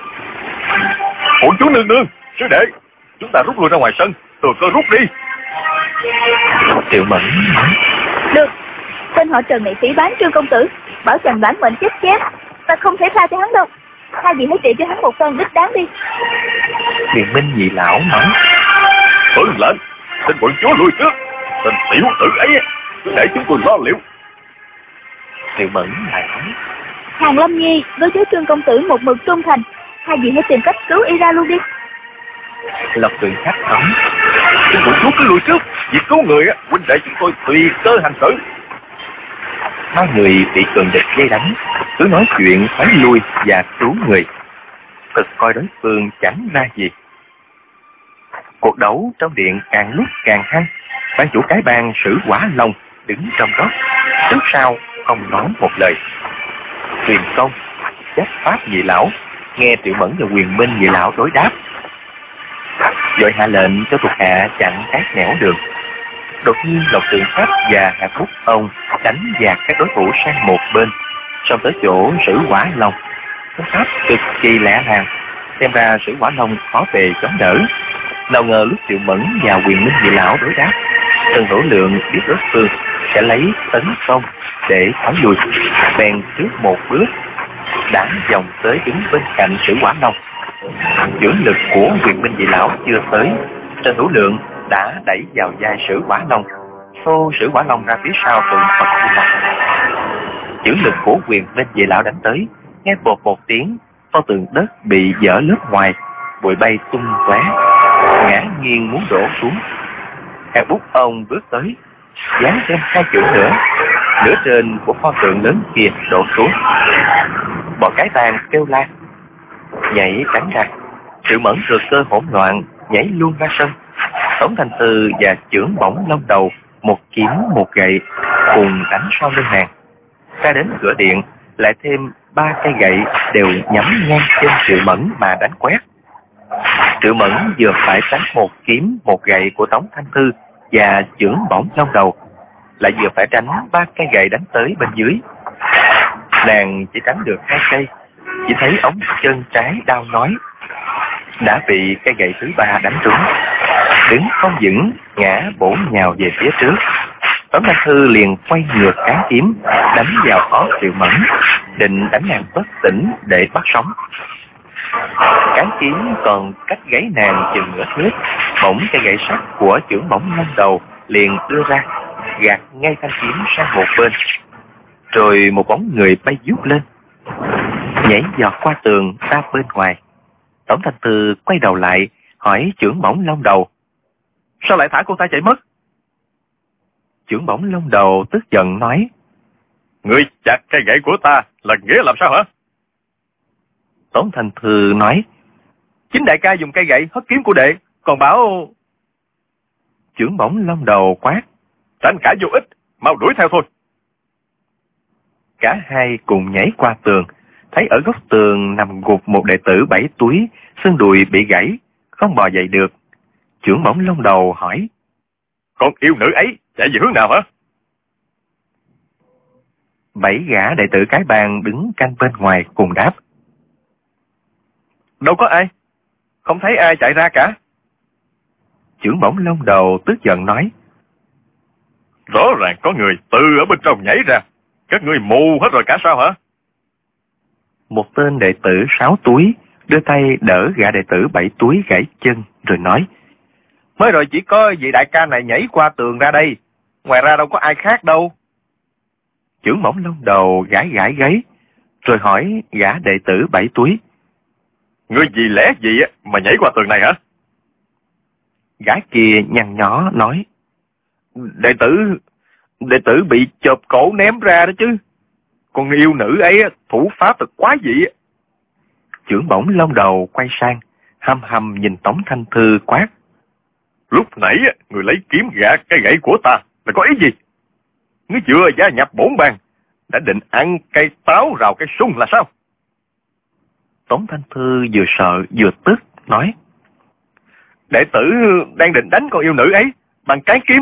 Ủa chú nương nương, sư đệ, chúng ta rút lui ra ngoài sân, thừa cơ rút đi. Triệu Mẫn nói: Được, tên họ Trần này phỉ bán Trương công tử, bảo chàng đoán mệnh chết chém, ta không thể tha cho hắn đâu. Hai vị hãy trị cho hắn một phen đích đáng đi. Quyền Minh nhị lão nói: Tuân lệnh, xin bọn chúa lui trước, tên tiểu tử ấy cứ để chúng tôi lo liệu. Triệu Mẫn lại nói: Hàng Lâm Nhi với chú Trương công tử một mực trung thành, hai vị hãy tìm cách cứu y ra luôn đi. Lộc Trượng Khách nói: Xin bọn chúa cứ lui trước, việc cứu người huynh đệ chúng tôi tùy cơ hành xử. Hai người bị cường địch dây đánh, cứ nói chuyện phải lui và cứu người, thực coi đối phương chẳng ra gì. Cuộc đấu trong điện càng lúc càng hăng. Ban chủ cái bang Sử Quả Long đứng trong góc, trước sau không nói một lời. Truyền Công, Chấp Pháp nhị lão nghe Triệu Mẫn và Quyền Minh nhị lão đối đáp, rồi hạ lệnh cho thuộc hạ chặn các nẻo đường. Đột nhiên Lộc Trượng Khách và Hạt Bút Ông đánh dạt các đối thủ sang một bên, xong tới chỗ Sử Quả Long. Phương pháp cực kỳ lẹ làng, Xem ra Sử Quả Long khó bề chống đỡ. Nào ngờ lúc Triệu Mẫn và Quyền Minh Nhị Lão đối đáp, Trần Hữu Lượng biết đối phương sẽ lấy tấn công để tháo lui, bèn trước một bước đã vòng tới đứng bên cạnh Sử Quả Long. Dưỡng lực của Quyền Minh Nhị Lão chưa tới, Trần Hữu Lượng đã đẩy vào vai Sử Quả Long, xô Sử Quả Long ra phía sau tượng Phật Di Lặc. Dưỡng lực của Quyền Minh Nhị Lão đánh tới, nghe bột một tiếng, pho tượng đất bị vỡ lớp ngoài, bụi bay tung tóe, ngã nghiêng muốn đổ xuống. Hàng Bút ông bước tới, giáng thêm hai chữ nữa, nửa trên của pho tượng lớn kia đổ xuống. Bọn cái tàn kêu la, nhảy tránh ra. Triệu Mẫn rượt cơ hỗn loạn, nhảy luôn ra sân. Tống Thanh Thư và Chưởng Bổng Long Đầu, một kiếm một gậy, cùng đánh sau lưng nàng. Ra đến cửa điện, lại thêm ba cây gậy đều nhắm ngang trên Triệu Mẫn mà đánh quét. Triệu Mẫn vừa phải tránh một kiếm một gậy của Tống Thanh Thư và Chưởng Bổng Long Đầu, lại vừa phải tránh ba cây gậy đánh tới bên dưới. Nàng chỉ tránh được hai cây, chỉ thấy ống chân trái đau nhói, đã bị cây gậy thứ ba đánh trúng, đứng không vững, ngã bổ nhào về phía trước. Tống Thanh Thư liền quay ngược cán kiếm đánh vào ó Triệu Mẫn, định đánh nàng bất tỉnh để bắt sống. Cán kiếm còn cách gáy nàng chừng nửa thước, bỗng cây gậy sắt của Chưởng Bổng Long Đầu liền đưa ra, gạt ngay thanh kiếm sang một bên. Rồi một bóng người bay vút lên, nhảy giọt qua tường ra bên ngoài. Tống Thanh Thư quay đầu lại hỏi Chưởng Bổng Long Đầu: sao lại thả cô ta chạy mất? Chưởng Bổng Long Đầu tức giận nói: ngươi chặt cây gậy của ta là nghĩa làm sao hả? Tống Thanh Thư nói: chính đại ca dùng cây gậy hất kiếm của đệ, còn bảo... Chưởng Bổng Long Đầu quát: tranh cãi vô ích, mau đuổi theo thôi. Cả hai cùng nhảy qua tường, thấy ở góc tường nằm gục một đệ tử bảy túi, xương đùi bị gãy, không bò dậy được. Chưởng Bổng Long Đầu hỏi: con yêu nữ ấy chạy về hướng nào hả? Bảy gã đệ tử cái bang đứng canh bên ngoài cùng đáp: đâu có ai, không thấy ai chạy ra cả. Chưởng Bổng Long Đầu tức giận nói: rõ ràng có người từ ở bên trong nhảy ra, các ngươi mù hết rồi cả sao hả? Một tên đệ tử sáu túi đưa tay đỡ gã đệ tử bảy túi gãy chân rồi nói: mới rồi chỉ có vị đại ca này nhảy qua tường ra đây, ngoài ra đâu có ai khác đâu. Chưởng Bổng Long Đầu gãi gãi gáy rồi hỏi gã đệ tử bảy túi: ngươi vì lẽ gì mà nhảy qua tường này hả? Gã kia nhăn nhó nói: đệ tử đệ tử bị chộp cổ ném ra đó chứ, con yêu nữ ấy thủ pháp thật quá dị. Chưởng Bổng Long Đầu quay sang hăm hăm nhìn Tống Thanh Thư quát: lúc nãy người lấy kiếm gạt cây gậy của ta là có ý gì? Ngươi vừa gia nhập bổn bang đã định ăn cây táo rào cây sung là sao? Tống Thanh Thư vừa sợ vừa tức nói: đệ tử đang định đánh con yêu nữ ấy bằng cán kiếm,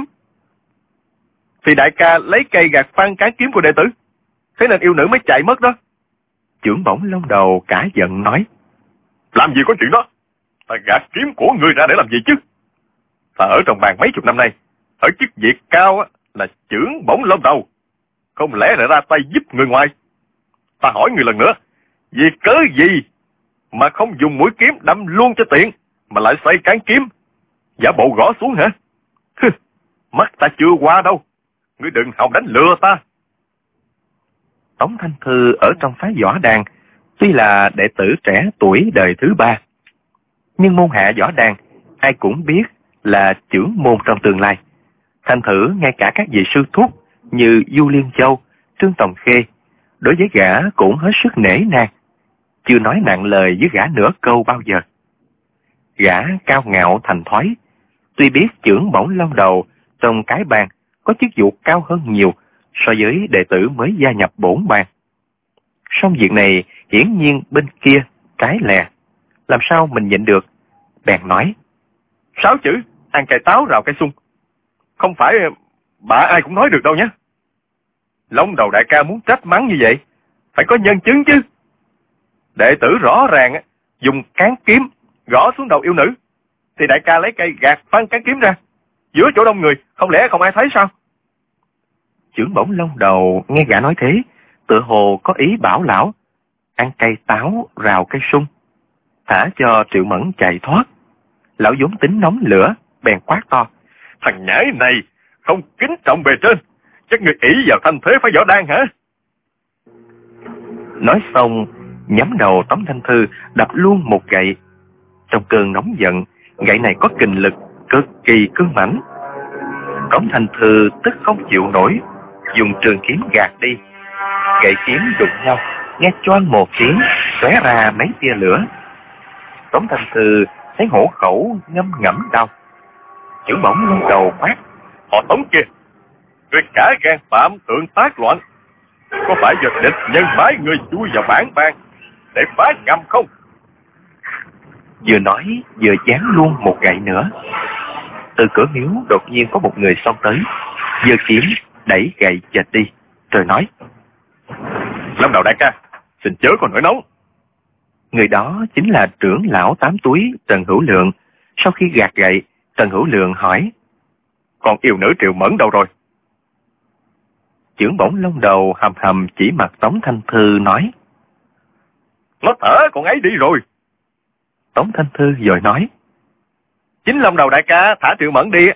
thì đại ca lấy cây gạt phăng cán kiếm của đệ tử, thế nên yêu nữ mới chạy mất đó. Chưởng Bổng Long Đầu cả giận nói: làm gì có chuyện đó, ta gạt kiếm của ngươi ra để làm gì chứ? Ta ở trong bàn mấy chục năm nay, ở chức việc cao là Chưởng Bổng Long Đầu, không lẽ lại ra tay giúp người ngoài? Ta hỏi người lần nữa, vì cớ gì mà không dùng mũi kiếm đâm luôn cho tiện, mà lại xoay cán kiếm giả bộ gõ xuống hả? Mắt ta chưa qua đâu, ngươi đừng hòng đánh lừa ta. Tống Thanh Thư ở trong phái võ đàn tuy là đệ tử trẻ tuổi đời thứ ba, nhưng môn hạ võ đàn ai cũng biết là trưởng môn trong tương lai. Thành thử ngay cả các vị sư thúc như Du Liên Châu, Trương Tòng Khê, đối với gã cũng hết sức nể nang, chưa nói nặng lời với gã nửa câu bao giờ. Gã cao ngạo thành thói, tuy biết Chưởng Bổng Long Đầu trong cái bang có chức vụ cao hơn nhiều so với đệ tử mới gia nhập bổn bang. Song việc này hiển nhiên bên kia trái lè, làm sao mình nhịn được, bèn nói: sáu chữ ăn cây táo rào cây sung, không phải bả ai cũng nói được đâu nhé. Long Đầu đại ca muốn trách mắng như vậy phải có nhân chứng chứ. Đệ tử rõ ràng dùng cán kiếm gõ xuống đầu yêu nữ, thì đại ca lấy cây gạt phăng cán kiếm ra, giữa chỗ đông người, không lẽ không ai thấy sao? Chưởng Bổng Long Đầu nghe gã nói thế, tựa hồ có ý bảo lão ăn cây táo rào cây sung, thả cho Triệu Mẫn chạy thoát. Lão vốn tính nóng lửa, bèn quát to: Thằng nhãi này không kính trọng bề trên, chắc người ỷ vào thanh thế phá võ đan hả? Nói xong, nhắm đầu Tống Thanh Thư đập luôn một gậy. Trong cơn nóng giận, gậy này có kình lực cực kỳ cứng mãnh. Tống Thanh Thư tức không chịu nổi, dùng trường kiếm gạt đi. Gậy kiếm đụng nhau, nghe choang một tiếng, tóe ra mấy tia lửa. Tống Thanh Thư thấy hổ khẩu ngâm ngẫm đau. Chưởng Bổng Long Đầu quát: Họ Tống kia, người cả gan phạm thượng tác loạn, có phải do địch nhân phái người chui vào bản bang để phá ngầm không? Vừa nói vừa giáng luôn một gậy nữa. Từ cửa miếu đột nhiên có một người xông tới, giơ kiếm đẩy gậy chệch đi, rồi nói: Long Đầu đại ca, xin chớ còn nổi nóng. Người đó chính là trưởng lão tám túi Trần Hữu Lượng. Sau khi gạt gậy, Trần Hữu Lượng hỏi: Còn yêu nữ Triệu Mẫn đâu rồi? Chưởng Bổng Long Đầu hầm hầm chỉ mặt Tống Thanh Thư nói: Nó thở con ấy đi rồi. Tống Thanh Thư rồi nói: Chính Long Đầu đại ca thả Triệu Mẫn đi.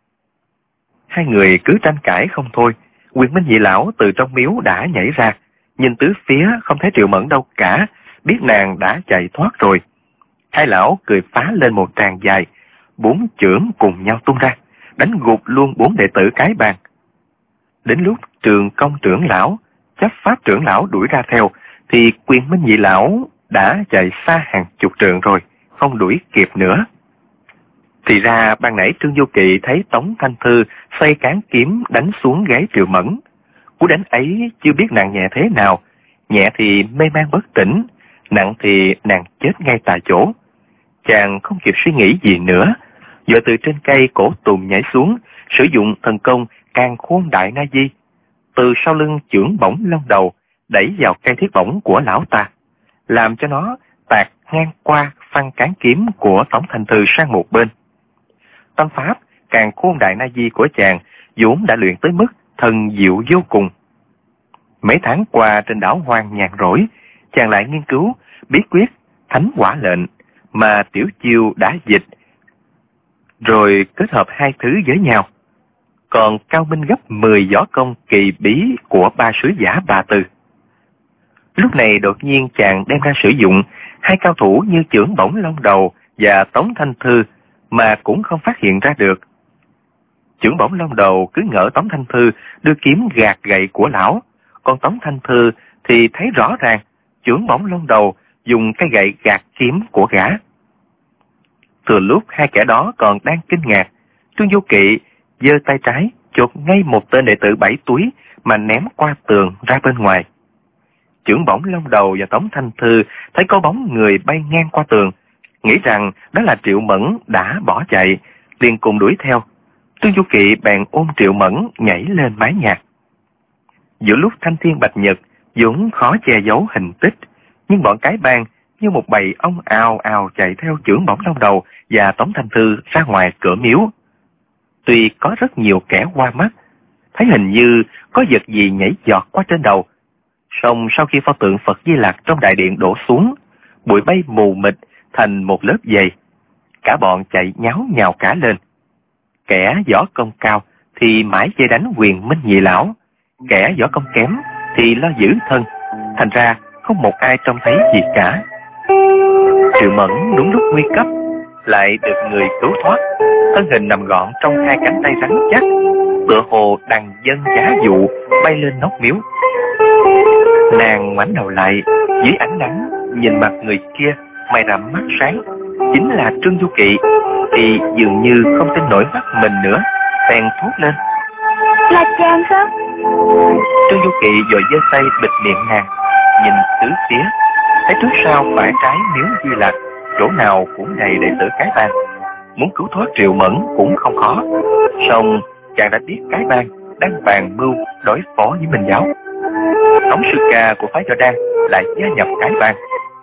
Hai người cứ tranh cãi không thôi. Quyền Minh Nhị Lão từ trong miếu đã nhảy ra, nhìn tứ phía không thấy Triệu Mẫn đâu cả, biết nàng đã chạy thoát rồi. Hai lão cười phá lên một tràng dài, bốn chưởng cùng nhau tung ra, đánh gục luôn bốn đệ tử cái bàn. Đến lúc Trường Công trưởng lão, Chấp Pháp trưởng lão đuổi ra theo, thì Quyền Minh Nhị Lão đã chạy xa hàng chục trượng rồi, không đuổi kịp nữa. Thì ra ban nãy Trương Vô Kỵ thấy Tống Thanh Thư xoay cán kiếm đánh xuống gáy Triệu Mẫn. Cú đánh ấy chưa biết nàng nhẹ thế nào, nhẹ thì mê man bất tỉnh, nặng thì nàng chết ngay tại chỗ. Chàng không kịp suy nghĩ gì nữa, vội từ trên cây cổ tùng nhảy xuống, sử dụng thần công Càn Khôn Đại Na Di, từ sau lưng Chưởng Bổng Long Đầu đẩy vào cây thiết bổng của lão ta, làm cho nó tạt ngang qua phăng cán kiếm của Tống Thanh Thư sang một bên. Tâm pháp Càn Khôn Đại Na Di của chàng vốn đã luyện tới mức thần diệu vô cùng. Mấy tháng qua trên đảo hoang nhàn rỗi, chàng lại nghiên cứu bí quyết Thánh Hỏa Lệnh mà Tiểu Chiêu đã dịch, rồi kết hợp hai thứ với nhau, còn cao minh gấp mười võ công kỳ bí của ba sứ giả Ba Tư. Lúc này đột nhiên chàng đem ra sử dụng hai cao thủ như Chưởng Bổng Long Đầu và Tống Thanh Thư mà cũng không phát hiện ra được. Chưởng Bổng Long Đầu cứ ngỡ Tống Thanh Thư đưa kiếm gạt gậy của lão, còn Tống Thanh Thư thì thấy rõ ràng Chưởng Bổng Long Đầu dùng cái gậy gạt kiếm của gã. Từ lúc hai kẻ đó còn đang kinh ngạc, Trương Vô Kỵ giơ tay trái chộp ngay một tên đệ tử bảy túi mà ném qua tường ra bên ngoài. Chưởng Bổng Long Đầu và Tống Thanh Thư thấy có bóng người bay ngang qua tường, nghĩ rằng đó là Triệu Mẫn đã bỏ chạy, liền cùng đuổi theo. Trương Du Kỵ bèn ôm Triệu Mẫn nhảy lên mái nhà. Giữa lúc thanh thiên bạch nhật vốn khó che giấu hình tích, nhưng bọn cái bang như một bầy ong ào ào chạy theo Chưởng Bổng Long Đầu và Tống Thanh Thư ra ngoài cửa miếu. Tuy có rất nhiều kẻ qua mắt, thấy hình như có vật gì nhảy giọt qua trên đầu, song sau khi pho tượng Phật Di Lặc trong đại điện đổ xuống, bụi bay mù mịt thành một lớp dày. Cả bọn chạy nháo nhào cả lên. Kẻ võ công cao thì mãi chơi đánh Quyền Minh Nhị Lão, kẻ võ công kém thì lo giữ thân, thành ra không một ai trông thấy gì cả. Triệu Mẫn đúng lúc nguy cấp lại được người cứu thoát, thân hình nằm gọn trong hai cánh tay rắn chắc, tựa hồ đằng dân giá dụ bay lên nóc miếu. Nàng ngoảnh đầu lại, dưới ánh nắng nhìn mặt người kia mày rậm mắt sáng, chính là Trương Du Kỵ, thì dường như không tin nổi mắt mình nữa, bèn thốt lên: Là chàng sao? Trương Du Kỵ vội giơ tay bịt miệng nàng, nhìn tứ phía, thấy trước sau phải trái miếu Di Lặc, chỗ nào cũng đầy đệ tử cái bang. Muốn cứu thoát Triệu Mẫn cũng không khó, song chàng đã biết cái bang đang bàn mưu đối phó với Minh Giáo. Tống sư ca của phái Võ Đan lại gia nhập cái bang.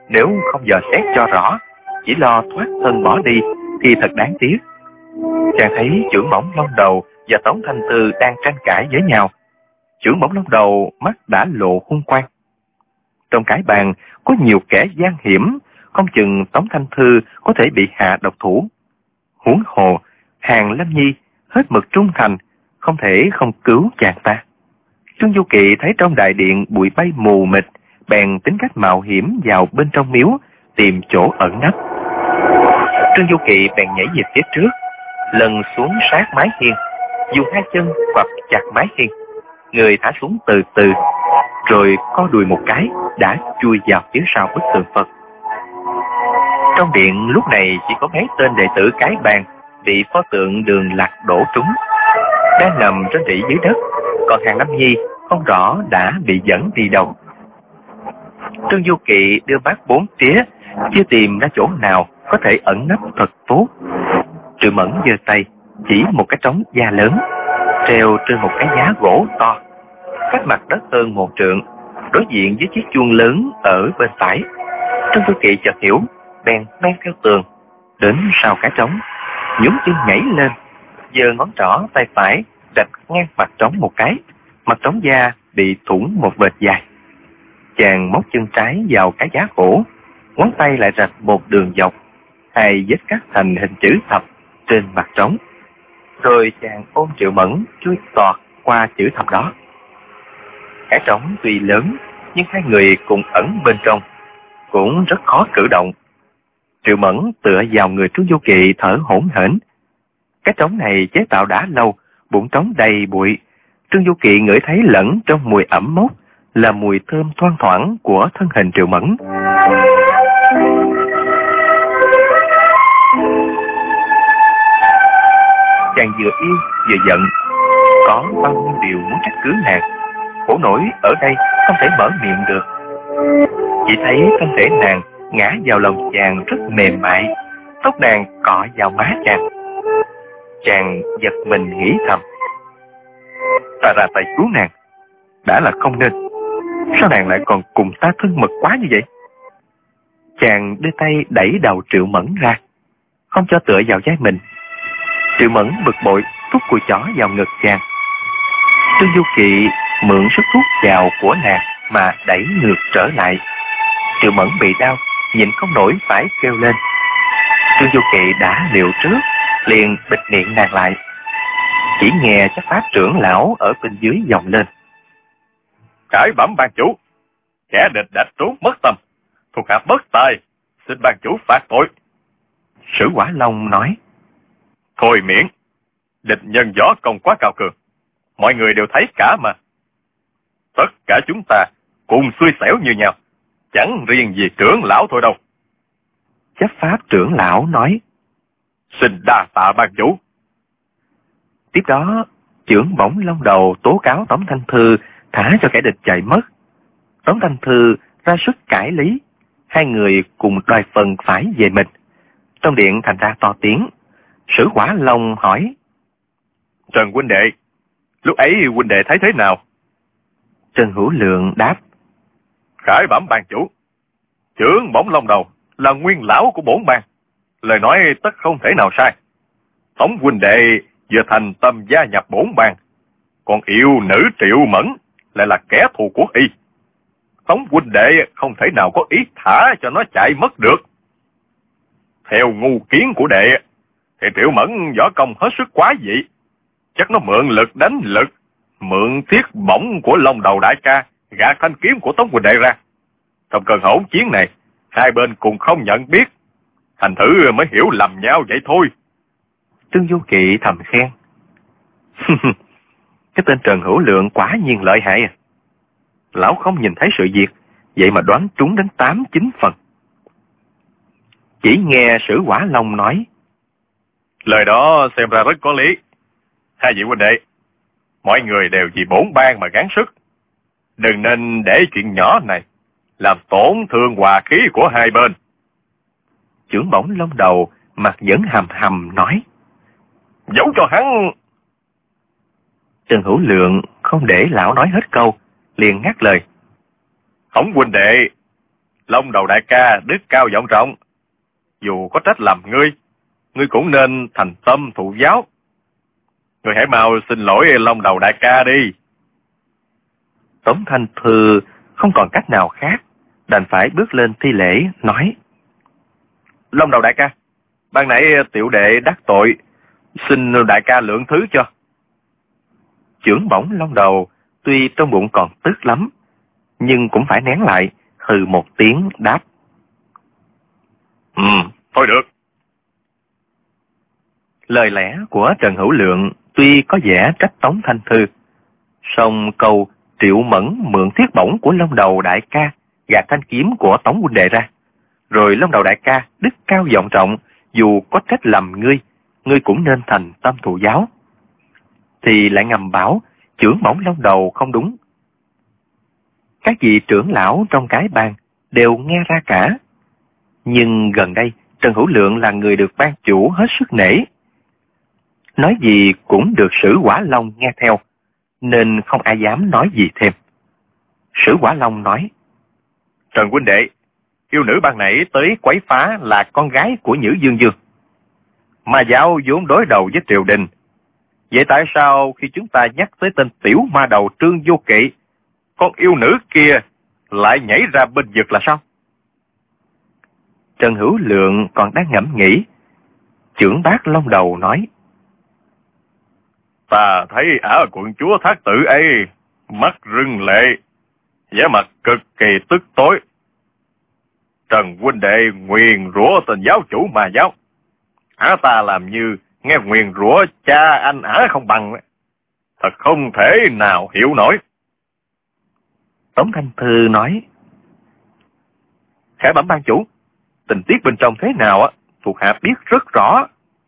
Nếu không dò xét cho rõ, chỉ lo thoát thân bỏ đi thì thật đáng tiếc. Chàng thấy trưởng bổng Long Đầu và Tống Thanh Thư đang tranh cãi với nhau. Trưởng bổng Long Đầu mắt đã lộ hung quang. Trong cái bàn có nhiều kẻ gian hiểm, không chừng Tống Thanh Thư có thể bị hạ độc thủ. Huống hồ, Hàng Lâm Nhi hết mực trung thành, không thể không cứu chàng ta. Trương Du Kỵ thấy trong đại điện bụi bay mù mịt, bèn tính cách mạo hiểm vào bên trong miếu tìm chỗ ẩn nấp. Trương Du Kỵ bèn nhảy về phía trước, lần xuống sát mái hiên, dùng hai chân quặp chặt mái hiên, người thả xuống từ từ, rồi co đùi một cái đã chui vào phía sau bức tượng Phật. Trong điện lúc này chỉ có mấy tên đệ tử cái bàn bị pho tượng Đường Lạc đổ trúng, đang nằm trên rỉ dưới đất, còn Hàng Lâm Nhi không rõ đã bị dẫn đi đâu. Trương Du Kỵ đưa mắt bốn phía, chưa tìm ra chỗ nào có thể ẩn nấp thật tốt. Triệu Mẫn giơ tay chỉ một cái trống da lớn treo trên một cái giá gỗ to, cách mặt đất hơn một trượng, đối diện với chiếc chuông lớn ở bên phải. Trương Du Kỵ chợt hiểu, bèn men theo tường đến sau cái trống, nhún chân nhảy lên, giơ ngón trỏ tay phải rạch ngang mặt trống một cái, mặt trống da bị thủng một vệt dài. Chàng móc chân trái vào cái giá gỗ, ngón tay lại rạch một đường dọc, hai vết cắt thành hình chữ thập trên mặt trống. Rồi chàng ôm Triệu Mẫn chui tọt qua chữ thập đó. Cái trống tuy lớn, nhưng hai người cùng ẩn bên trong, cũng rất khó cử động. Triệu Mẫn tựa vào người Trương Du Kỵ thở hổn hển. Cái trống này chế tạo đã lâu, bụng trống đầy bụi. Trương Du Kỵ ngửi thấy lẫn trong mùi ẩm mốc là mùi thơm thoang thoảng của thân hình Triệu Mẫn. Chàng vừa yêu vừa giận, có bao nhiêu điều muốn trách cứ nàng, khổ nổi ở đây không thể mở miệng được. Chỉ thấy thân thể nàng ngã vào lòng chàng rất mềm mại, tóc nàng cọ vào má chàng. Chàng giật mình nghĩ thầm, ta ra tay cứu nàng đã là không nên, sao nàng lại còn cùng ta thân mật quá như vậy? Chàng đưa tay đẩy đầu Triệu Mẫn ra, không cho tựa vào vai mình. Triệu Mẫn bực bội thúc cùi chỏ vào ngực chàng. Trương Du Kỵ mượn sức thúc vào của nàng mà đẩy ngược trở lại. Triệu Mẫn bị đau, nhịn không nổi phải kêu lên. Trương Du Kỵ đã liều trước, liền bịt miệng nàng lại. Chỉ nghe chắc pháp trưởng lão ở bên dưới vọng lên: Cải bẩm ban chủ, kẻ địch đã trốn mất tâm, thuộc hạ bất tài, xin ban chủ phạt tội. Sử Quả Long nói: Thôi miễn, địch nhân võ công quá cao cường, mọi người đều thấy cả mà. Tất cả chúng ta cùng xui xẻo như nhau, chẳng riêng gì trưởng lão thôi đâu. Chấp pháp trưởng lão nói: Xin đa tạ ban chủ. Tiếp đó, trưởng bổng Long Đầu tố cáo Tống Thanh Thư thả cho kẻ địch chạy mất. Tống Thanh Thư ra sức cãi lý, hai người cùng đòi phần phải về mình. Trong điện thành ra to tiếng. Sử Quả Long hỏi: Trần huynh đệ, lúc ấy huynh đệ thấy thế nào? Trần Hữu Lượng đáp: Khải bẩm ban chủ, trưởng bổng Long Đầu là nguyên lão của bổn bang, lời nói tất không thể nào sai. Tống huynh đệ vừa thành tâm gia nhập bổn bang, còn yêu nữ Triệu Mẫn lại là kẻ thù của y. Tống huynh đệ không thể nào có ý thả cho nó chạy mất được. Theo ngu kiến của đệ thì Triệu Mẫn võ công hết sức quá dị, chắc nó mượn lực đánh lực, mượn thiết bổng của Long Đầu đại ca gạt thanh kiếm của Tống huynh đệ ra. Trong cơn hỗn chiến này, hai bên cùng không nhận biết, thành thử mới hiểu lầm nhau vậy thôi. Trương Du Kỵ thầm khen: Cái tên Trần Hữu Lượng quả nhiên lợi hại à. Lão không nhìn thấy sự việc, vậy mà đoán trúng đến tám chín phần. Chỉ nghe Sử Quả Long nói: Lời đó xem ra rất có lý. Hai vị huynh đệ, mọi người đều vì bổn bang mà gắng sức, đừng nên để chuyện nhỏ này làm tổn thương hòa khí của hai bên. Trưởng bổng Long Đầu mặt vẫn hầm hầm nói: Giấu cho hắn. Trần Hữu Lượng không để lão nói hết câu, liền ngắt lời: Tống huynh đệ, Long Đầu đại ca đức cao vọng trọng, dù có trách lầm ngươi, ngươi cũng nên thành tâm thụ giáo. Ngươi hãy mau xin lỗi Long Đầu đại ca đi. Tống Thanh Thư không còn cách nào khác, đành phải bước lên thi lễ, nói: Long Đầu đại ca, ban nãy tiểu đệ đắc tội, xin đại ca lượng thứ cho. Chưởng bổng Long Đầu tuy trong bụng còn tức lắm, nhưng cũng phải nén lại, hừ một tiếng đáp: Ừ, thôi được. Lời lẽ của Trần Hữu Lượng tuy có vẻ trách Tống Thanh Thư, song câu Triệu Mẫn mượn thiết bổng của Long Đầu đại ca gạt thanh kiếm của Tống huynh đệ ra, rồi Long Đầu đại ca đức cao vọng trọng, dù có trách lầm ngươi, ngươi cũng nên thành tâm thụ giáo, thì lại ngầm bảo chưởng bổng Long Đầu không đúng. Các vị trưởng lão trong cái bang đều nghe ra cả, nhưng gần đây Trần Hữu Lượng là người được ban chủ hết sức nể, nói gì cũng được Sử Quả Long nghe theo, nên không ai dám nói gì thêm. Sử Quả Long nói: Trần huynh đệ, yêu nữ ban nãy tới quấy phá là con gái của Nhữ Dương Dương. Ma giáo vốn đối đầu với triều đình, vậy tại sao khi chúng ta nhắc tới tên tiểu ma đầu Trương Vô Kỵ, con yêu nữ kia lại nhảy ra bên vực là sao? Trần Hữu Lượng còn đang ngẫm nghĩ, chưởng bác Long Đầu nói: Ta thấy ả quận chúa Thác Tử ấy mắt rưng lệ, vẻ mặt cực kỳ tức tối. Trần huynh đệ nguyền rủa tên giáo chủ ma giáo, ả ta làm như nghe nguyền rủa cha anh ả không bằng, thật không thể nào hiểu nổi. Tống Thanh Thư nói: Khải bẩm ban chủ, tình tiết bên trong thế nào á, thuộc hạ biết rất rõ.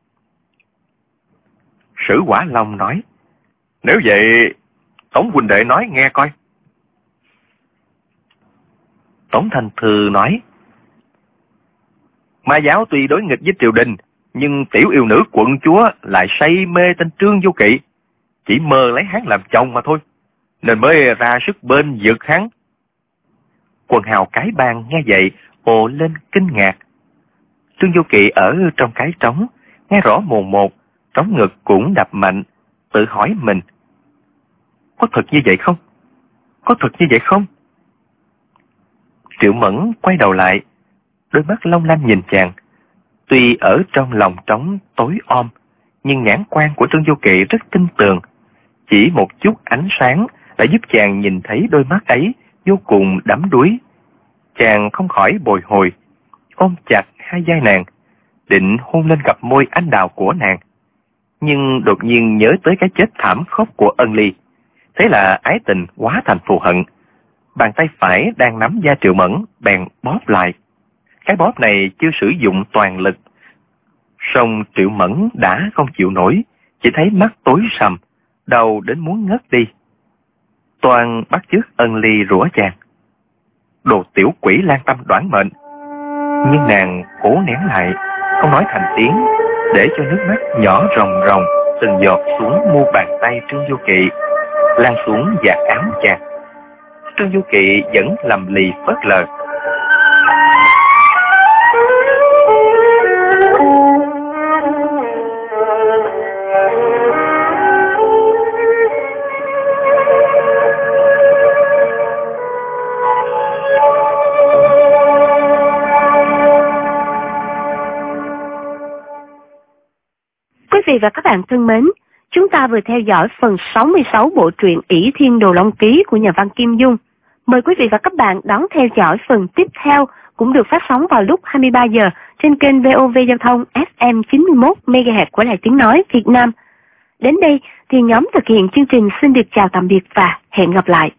Sử Quả Long nói: Nếu vậy, Tống huynh đệ nói nghe coi. Tống Thanh Thư nói: Ma giáo tuy đối nghịch với triều đình, nhưng tiểu yêu nữ quận chúa lại say mê tên Trương Vô Kỵ, chỉ mơ lấy hắn làm chồng mà thôi, nên mới ra sức bên vực hắn. Quần hào cái bang nghe vậy ồ lên kinh ngạc. Trương Vô Kỵ ở trong cái trống nghe rõ mồn một, trống ngực cũng đập mạnh, tự hỏi mình: có thật như vậy không? Có thật như vậy không? Triệu Mẫn quay đầu lại, đôi mắt long lanh nhìn chàng. Tuy ở trong lòng trống tối om, nhưng nhãn quan của Trương Vô Kỵ rất tinh tường. Chỉ một chút ánh sáng đã giúp chàng nhìn thấy đôi mắt ấy vô cùng đắm đuối. Chàng không khỏi bồi hồi, ôm chặt hai vai nàng, định hôn lên cặp môi anh đào của nàng. Nhưng đột nhiên nhớ tới cái chết thảm khốc của Ân Ly, thế là ái tình hóa thành thù hận. Bàn tay phải đang nắm da Triệu Mẫn bèn bóp lại. Cái bóp này chưa sử dụng toàn lực, song Triệu Mẫn đã không chịu nổi, chỉ thấy mắt tối sầm, đầu đến muốn ngất đi. Toàn bắt chước Ân Ly rủa chàng: đồ tiểu quỷ lang tâm đoản mệnh. Nhưng nàng cố nén lại, không nói thành tiếng, để cho nước mắt nhỏ ròng ròng từng giọt xuống mu bàn tay Trương Vô Kỵ, lan xuống vạt áo chàng. Trương Vô Kỵ vẫn lầm lì phớt lờ. Quý vị và các bạn thân mến, chúng ta vừa theo dõi phần sáu mươi sáu bộ truyện ỷ Thiên Đồ Long Ký của nhà văn Kim Dung. Mời quý vị và các bạn đón theo dõi phần tiếp theo, cũng được phát sóng vào lúc hai mươi ba giờ trên kênh vê o vê Giao thông ép em chín mươi mốt mê ga héc của Đài Tiếng Nói Việt Nam. Đến đây thì nhóm thực hiện chương trình xin được chào tạm biệt và hẹn gặp lại.